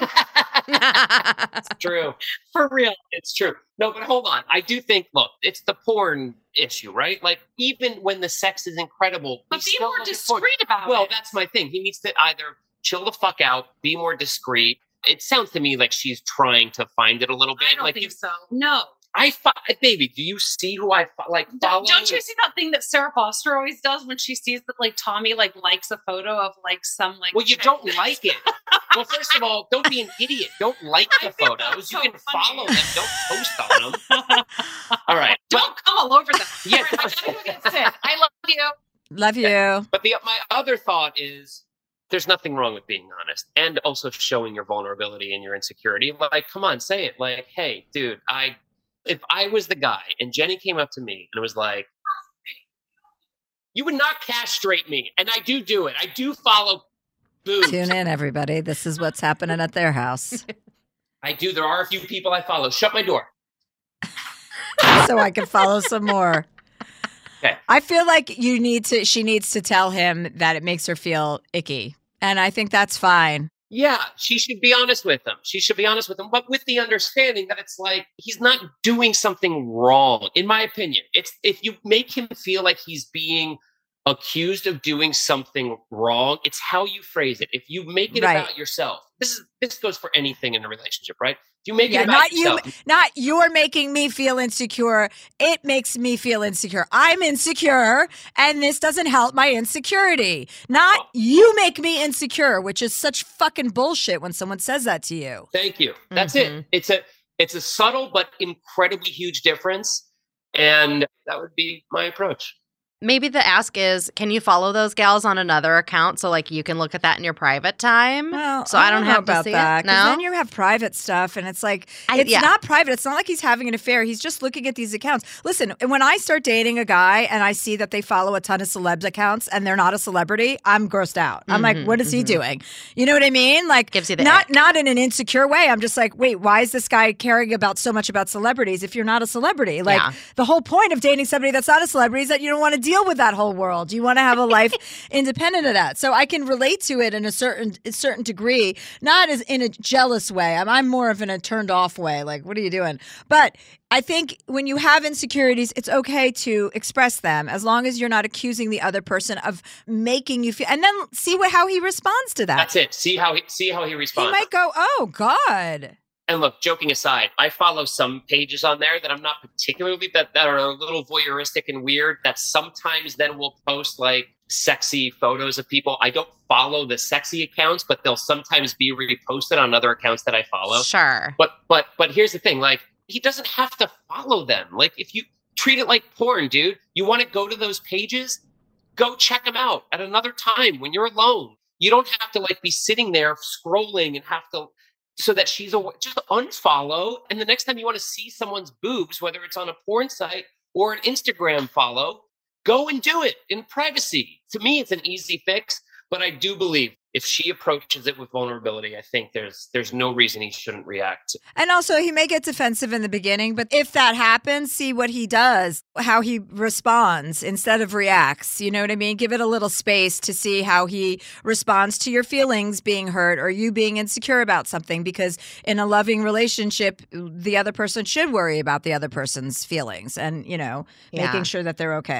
Speaker 5: It's true.
Speaker 9: For real.
Speaker 5: It's true. No, but hold on. I do think, look, it's the porn issue, right? Like, even when the sex is incredible,
Speaker 9: But
Speaker 5: we
Speaker 9: be
Speaker 5: still
Speaker 9: more
Speaker 5: look at porn.
Speaker 9: discreet about
Speaker 5: Well,
Speaker 9: it.
Speaker 5: that's my thing. He needs to either chill the fuck out, be more discreet. It sounds to me like she's trying to find it a little bit.
Speaker 9: I don't
Speaker 5: like
Speaker 9: think
Speaker 5: you,
Speaker 9: so. No.
Speaker 5: I fo- baby, do you see who I fo- like follow?
Speaker 9: Don't, don't you see that thing that Sarah Foster always does when she sees that like Tommy like likes a photo of like some like
Speaker 5: Well, you
Speaker 9: chick?
Speaker 5: don't like it. Well, first of all, don't be an idiot. Don't like the
Speaker 9: I think
Speaker 5: photos.
Speaker 9: that's
Speaker 5: You
Speaker 9: so
Speaker 5: can
Speaker 9: funny.
Speaker 5: follow them. Don't post on them. All right. But,
Speaker 9: Don't come all over them.
Speaker 5: Yeah.
Speaker 9: All right, I gotta go get Sid. I love you.
Speaker 1: Love you.
Speaker 5: but the my other thought is there's nothing wrong with being honest and also showing your vulnerability and your insecurity. Like, come on, say it. Like, hey, dude, I if I was the guy and Jenny came up to me and was like, you would not castrate me. And I do do it. I do follow boobs.
Speaker 1: Tune in, everybody. This is what's happening at their house.
Speaker 5: I do. There are a few people I follow. Shut my door.
Speaker 1: So I can follow some more.
Speaker 5: Okay.
Speaker 1: I feel like you need to, she needs to tell him that it makes her feel icky. And I think that's fine.
Speaker 5: Yeah, she should be honest with him. She should be honest with him, but with the understanding that it's like he's not doing something wrong, in my opinion. It's if you make him feel like he's being accused of doing something wrong, it's how you phrase it. If you make it
Speaker 1: Right.
Speaker 5: about yourself, this is this goes for anything in a relationship, right? If you make
Speaker 1: Yeah,
Speaker 5: it about
Speaker 1: not
Speaker 5: yourself,
Speaker 1: you, not you're making me feel insecure. It makes me feel insecure. I'm insecure, and this doesn't help my insecurity. Not you make me insecure, which is such fucking bullshit when someone says that to you.
Speaker 5: thank you. That's
Speaker 1: Mm-hmm.
Speaker 5: it. It's a it's a subtle but incredibly huge difference, and that would be my approach.
Speaker 4: Maybe the ask is, can you follow those gals on another account so like you can look at that in your private time?
Speaker 1: Well,
Speaker 4: so I don't,
Speaker 1: know
Speaker 4: have
Speaker 1: about
Speaker 4: to see
Speaker 1: that.
Speaker 4: it.
Speaker 1: 'cause
Speaker 4: No,
Speaker 1: then you have private stuff, and it's like
Speaker 4: I-
Speaker 1: it's
Speaker 4: yeah.
Speaker 1: not private. It's not like he's having an affair. He's just looking at these accounts. Listen, when I start dating a guy and I see that they follow a ton of celebs accounts and they're not a celebrity, I'm grossed out. I'm like,
Speaker 4: Mhm,
Speaker 1: what is he
Speaker 4: mhm.
Speaker 1: doing? You know what I mean? Like,
Speaker 4: Gives you the
Speaker 1: not
Speaker 4: ick.
Speaker 1: not in an insecure way. I'm just like, wait, why is this guy caring about so much about celebrities if you're not a celebrity? Like,
Speaker 4: Yeah.
Speaker 1: the whole point of dating somebody that's not a celebrity is that you don't want to deal with that whole world. You want to have a life independent of that. So I can relate to it in a certain a certain degree, not as in a jealous way. I'm I'm more of in a turned off way. Like, what are you doing? But I think when you have insecurities, it's okay to express them as long as you're not accusing the other person of making you feel. And then see what how he responds to that.
Speaker 5: That's it. See how he see how he
Speaker 1: He
Speaker 5: responds.
Speaker 1: might go, "Oh God."
Speaker 5: And look, joking aside, I follow some pages on there that I'm not particularly that, that are a little voyeuristic and weird that sometimes then will post like sexy photos of people. I don't follow the sexy accounts, but they'll sometimes be reposted on other accounts that I follow.
Speaker 4: sure.
Speaker 5: But but but here's the thing, like he doesn't have to follow them. Like if you treat it like porn, dude, you want to go to those pages, go check them out at another time when you're alone. You don't have to like be sitting there scrolling and have to so that she's a just unfollow. And the next time you want to see someone's boobs, whether it's on a porn site or an Instagram follow, go and do it in privacy. To me, it's an easy fix, but I do believe if she approaches it with vulnerability, I think there's there's no reason he shouldn't react.
Speaker 1: And also, he may get defensive in the beginning, but if that happens, see what he does, how he responds instead of reacts. You know what I mean? Give it a little space to see how he responds to your feelings being hurt or you being insecure about something, because in a loving relationship, the other person should worry about the other person's feelings and, you know,
Speaker 4: Yeah.
Speaker 1: making sure that they're okay.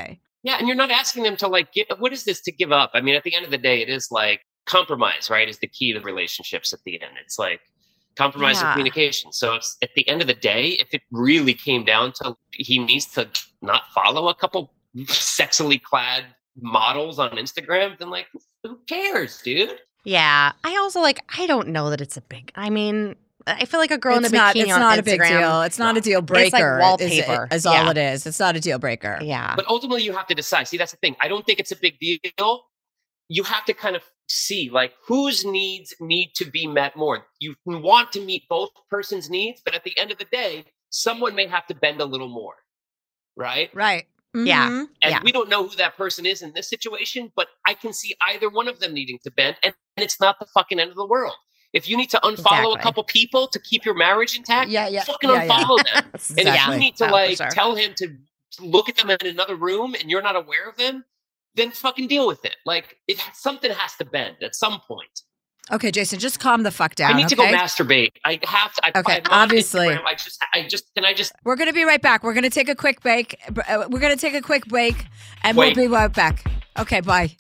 Speaker 5: Yeah, and you're not asking them to like, get, what is this to give up? I mean, at the end of the day, it is like compromise, right? Is the key to relationships at the end. It's like compromise
Speaker 4: Yeah.
Speaker 5: and communication. So it's at the end of the day, if it really came down to he needs to not follow a couple sexily clad models on Instagram, then like, who cares, dude?
Speaker 4: Yeah. I also like, I don't know that it's a big, I mean, I feel like a girl
Speaker 1: It's
Speaker 4: in a
Speaker 1: not,
Speaker 4: bikini
Speaker 1: it's
Speaker 4: on
Speaker 1: not
Speaker 4: Instagram.
Speaker 1: a big deal. It's not a deal breaker.
Speaker 4: It's like
Speaker 1: is-
Speaker 4: wallpaper.
Speaker 1: Is, all
Speaker 4: Yeah.
Speaker 1: it is. It's not a deal breaker.
Speaker 4: Yeah.
Speaker 5: But ultimately, you have to decide. See, that's the thing. I don't think it's a big deal. You have to kind of see like whose needs need to be met more. You want to meet both persons' needs, but at the end of the day, someone may have to bend a little more, right?
Speaker 1: Right.
Speaker 4: Yeah.
Speaker 1: Mhm.
Speaker 5: And
Speaker 4: Yeah.
Speaker 5: we don't know who that person is in this situation, but I can see either one of them needing to bend, and it's not the fucking end of the world. If you need to unfollow
Speaker 4: Exactly.
Speaker 5: a couple people to keep your marriage intact,
Speaker 1: Yeah, yeah,
Speaker 5: fucking
Speaker 1: yeah, yeah.
Speaker 5: unfollow them. And if
Speaker 1: Exactly.
Speaker 5: you need to
Speaker 4: Oh, for
Speaker 5: like
Speaker 4: sure.
Speaker 5: tell him to look at them in another room and you're not aware of them, then fucking deal with it. Like it, something has to bend at some point.
Speaker 1: Okay, Jason, just calm the fuck down.
Speaker 5: I need to
Speaker 1: okay?
Speaker 5: go masturbate. I have to. I,
Speaker 1: Okay,
Speaker 5: I'm on
Speaker 1: obviously.
Speaker 5: Instagram. I just, I just, can I just?
Speaker 1: We're going to be right back. We're going to take a quick break. Uh, We're going to take a quick break, and
Speaker 5: Wait.
Speaker 1: we'll be right back. Okay, bye.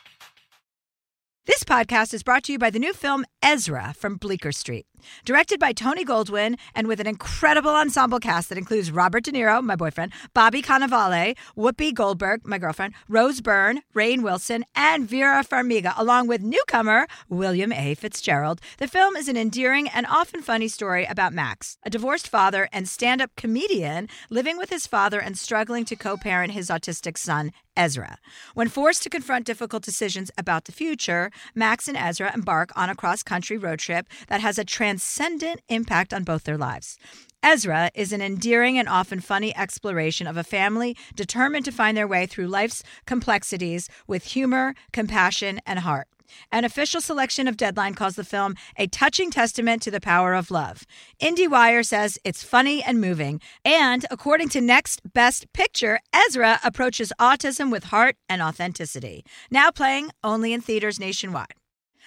Speaker 1: This podcast is brought to you by the new film Ezra from Bleecker Street. Directed by Tony Goldwyn and with an incredible ensemble cast that includes Robert De Niro, my boyfriend, Bobby Cannavale, Whoopi Goldberg, my girlfriend, Rose Byrne, Rainn Wilson, and Vera Farmiga, along with newcomer William A. Fitzgerald. The film is an endearing and often funny story about Max, a divorced father and stand-up comedian living with his father and struggling to co-parent his autistic son, Ezra. When forced to confront difficult decisions about the future, Max and Ezra embark on a cross-country road trip that has a transcendent impact on both their lives. Ezra is an endearing and often funny exploration of a family determined to find their way through life's complexities with humor, compassion, and heart. An official selection of Deadline calls the film a touching testament to the power of love. IndieWire says it's funny and moving. And according to Next Best Picture, Ezra approaches autism with heart and authenticity. Now playing only in theaters nationwide.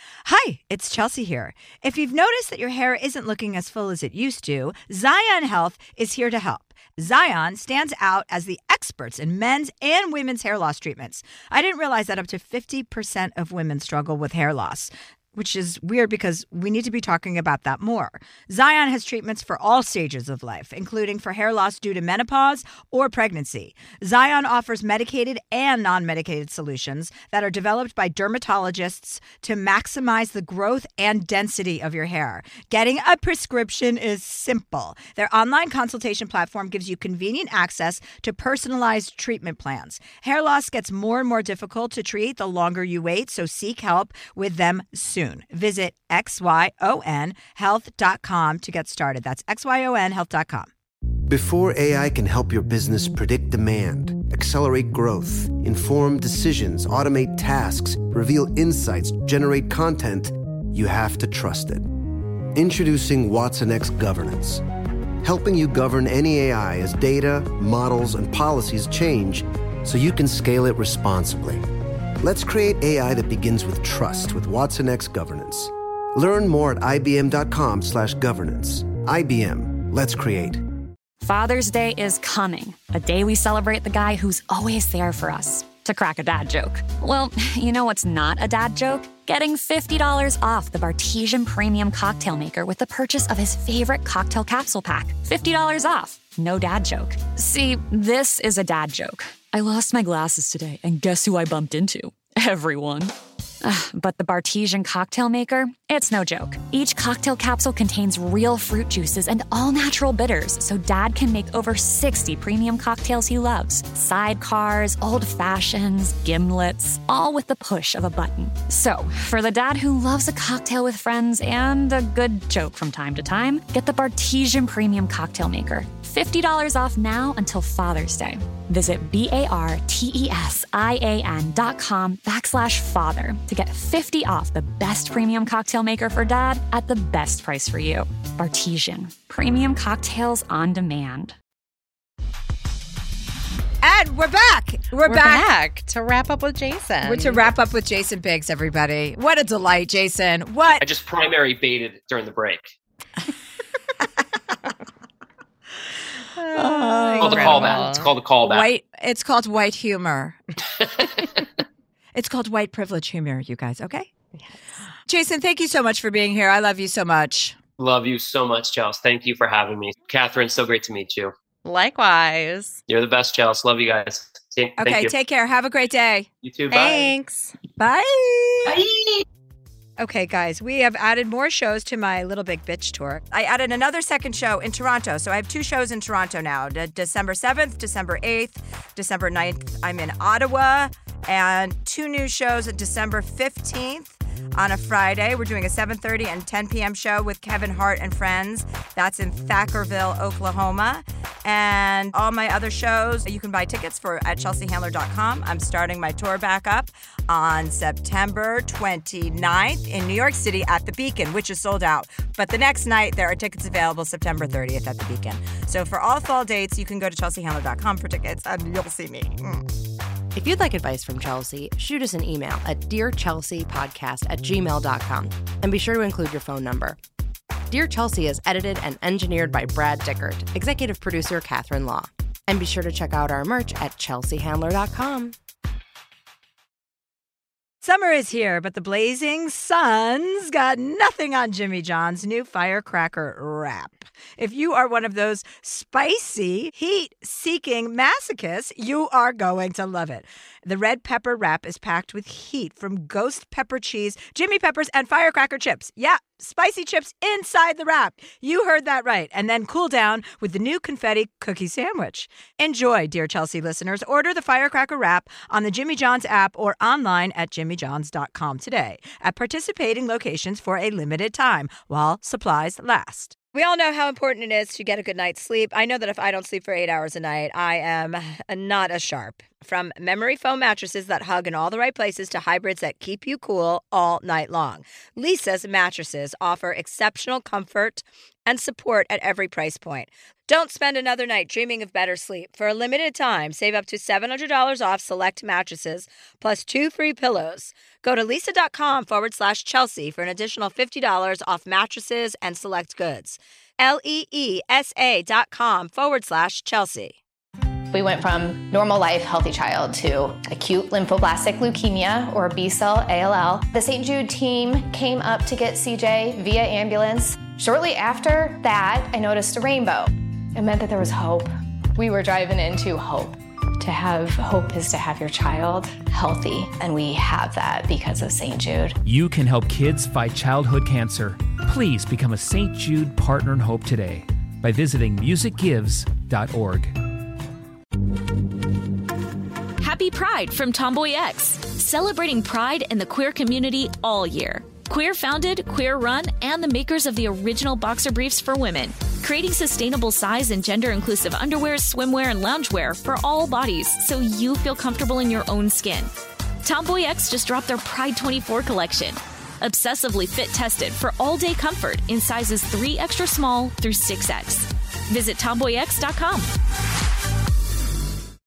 Speaker 1: Hi, it's Chelsea here. If you've noticed that your hair isn't looking as full as it used to, Zion Health is here to help. Zion stands out as the experts in men's and women's hair loss treatments. I didn't realize that up to fifty percent of women struggle with hair loss, which is weird because we need to be talking about that more. Zion has treatments for all stages of life, including for hair loss due to menopause or pregnancy. Zion offers medicated and non-medicated solutions that are developed by dermatologists to maximize the growth and density of your hair. Getting a prescription is simple. Their online consultation platform gives you convenient access to personalized treatment plans. Hair loss gets more and more difficult to treat the longer you wait, so seek help with them soon. Visit X Y O N health dot com to get started. That's X Y O N health dot com.
Speaker 2: Before A I can help your business predict demand, accelerate growth, inform decisions, automate tasks, reveal insights, generate content, you have to trust it. Introducing Watson X Governance, helping you govern any A I as data, models, and policies change so you can scale it responsibly. Let's create A I that begins with trust with Watson X Governance. Learn more at ibm.com slash governance. I B M. Let's create.
Speaker 6: Father's Day is coming, a day we celebrate the guy who's always there for us. To crack a dad joke. Well, you know what's not a dad joke? Getting fifty dollars off the Bartesian Premium Cocktail Maker with the purchase of his favorite cocktail capsule pack. fifty dollars off. No dad joke. See, this is a dad joke. I lost my glasses today, and guess who I bumped into? Everyone. Ugh, but the Bartesian Cocktail Maker, it's no joke. Each cocktail capsule contains real fruit juices and all-natural bitters, so Dad can make over sixty premium cocktails he loves. Sidecars, old fashions, gimlets, all with the push of a button. So, for the dad who loves a cocktail with friends and a good joke from time to time, get the Bartesian Premium Cocktail Maker. fifty dollars off now until Father's Day. Visit B-A-R-T-E-S-I-A-N dot com backslash father to get fifty off the best premium cocktail maker for dad at the best price for you. Bartesian. Premium cocktails on demand.
Speaker 1: And we're back. We're,
Speaker 4: We're
Speaker 1: back.
Speaker 4: back to wrap up with Jason.
Speaker 1: We're to wrap up with Jason Biggs, everybody. What a delight, Jason. What?
Speaker 5: I just primary baited during the break.
Speaker 1: Oh,
Speaker 5: it's called a callback. It's called a callback.
Speaker 1: White. It's called white humor. It's called white privilege humor, you guys. Okay. Yes. Jason, thank you so much for being here. I love you so much.
Speaker 5: Love you so much, Chels. Thank you for having me. Catherine, so great to meet you.
Speaker 4: Likewise.
Speaker 5: You're the best, Chels. Love you guys. Thank
Speaker 1: okay,
Speaker 5: you.
Speaker 1: Take care. Have a great day.
Speaker 5: You too.
Speaker 4: Thanks.
Speaker 1: Bye.
Speaker 5: Bye.
Speaker 1: Okay, guys, we have added more shows to my Little Big Bitch tour. I added another second show in Toronto. So I have two shows in Toronto now. De- December seventh, December eighth, December ninth, I'm in Ottawa. And two new shows at December fifteenth. On a Friday, we're doing a seven thirty and ten p.m. show with Kevin Hart and friends. That's in Thackerville, Oklahoma. And all my other shows, you can buy tickets for at chelsea handler dot com. I'm starting my tour back up on September twenty-ninth in New York City at the Beacon, which is sold out. But the next night, there are tickets available September thirtieth at the Beacon. So for all fall dates, you can go to chelsea handler dot com for tickets, and you'll see me. Mm.
Speaker 4: If you'd like advice from Chelsea, shoot us an email at dear chelsea podcast at gmail dot com and be sure to include your phone number. Dear Chelsea is edited and engineered by Brad Dickert, executive producer Catherine Law. And be sure to check out our merch at chelsea handler dot com.
Speaker 1: Summer is here, but the blazing sun's got nothing on Jimmy John's new firecracker wrap. If you are one of those spicy, heat-seeking masochists, you are going to love it. The red pepper wrap is packed with heat from ghost pepper cheese, Jimmy Peppers, and firecracker chips. Yeah, spicy chips inside the wrap. You heard that right. And then cool down with the new confetti cookie sandwich. Enjoy, dear Chelsea listeners. Order the firecracker wrap on the Jimmy John's app or online at jimmy johns dot com today at participating locations for a limited time while supplies last. We all know how important it is to get a good night's sleep. I know that if I don't sleep for eight hours a night, I am not as sharp. From memory foam mattresses that hug in all the right places to hybrids that keep you cool all night long, Lisa's mattresses offer exceptional comfort and support at every price point. Don't spend another night dreaming of better sleep. For a limited time, save up to seven hundred dollars off select mattresses plus two free pillows. Go to lisa.com forward slash Chelsea for an additional fifty dollars off mattresses and select goods. L-E-E-S-A dot com forward slash Chelsea.
Speaker 10: We went from normal life, healthy child to acute lymphoblastic leukemia, or B-cell A L L. The Saint Jude team came up to get C J via ambulance. Shortly after that, I noticed a rainbow. It meant that there was hope. We were driving into hope. To have hope is to have your child healthy, and we have that because of Saint Jude.
Speaker 11: You can help kids fight childhood cancer. Please become a Saint Jude Partner in Hope today by visiting music gives dot org.
Speaker 12: Happy Pride from Tomboy X, celebrating pride in the queer community all year. Queer founded, queer run, and the makers of the original boxer briefs for women, creating sustainable size and gender inclusive underwear, swimwear, and loungewear for all bodies so you feel comfortable in your own skin. Tomboy X just dropped their Pride twenty-four collection, obsessively fit tested for all day comfort in sizes three extra small through six X. Visit tomboy x dot com.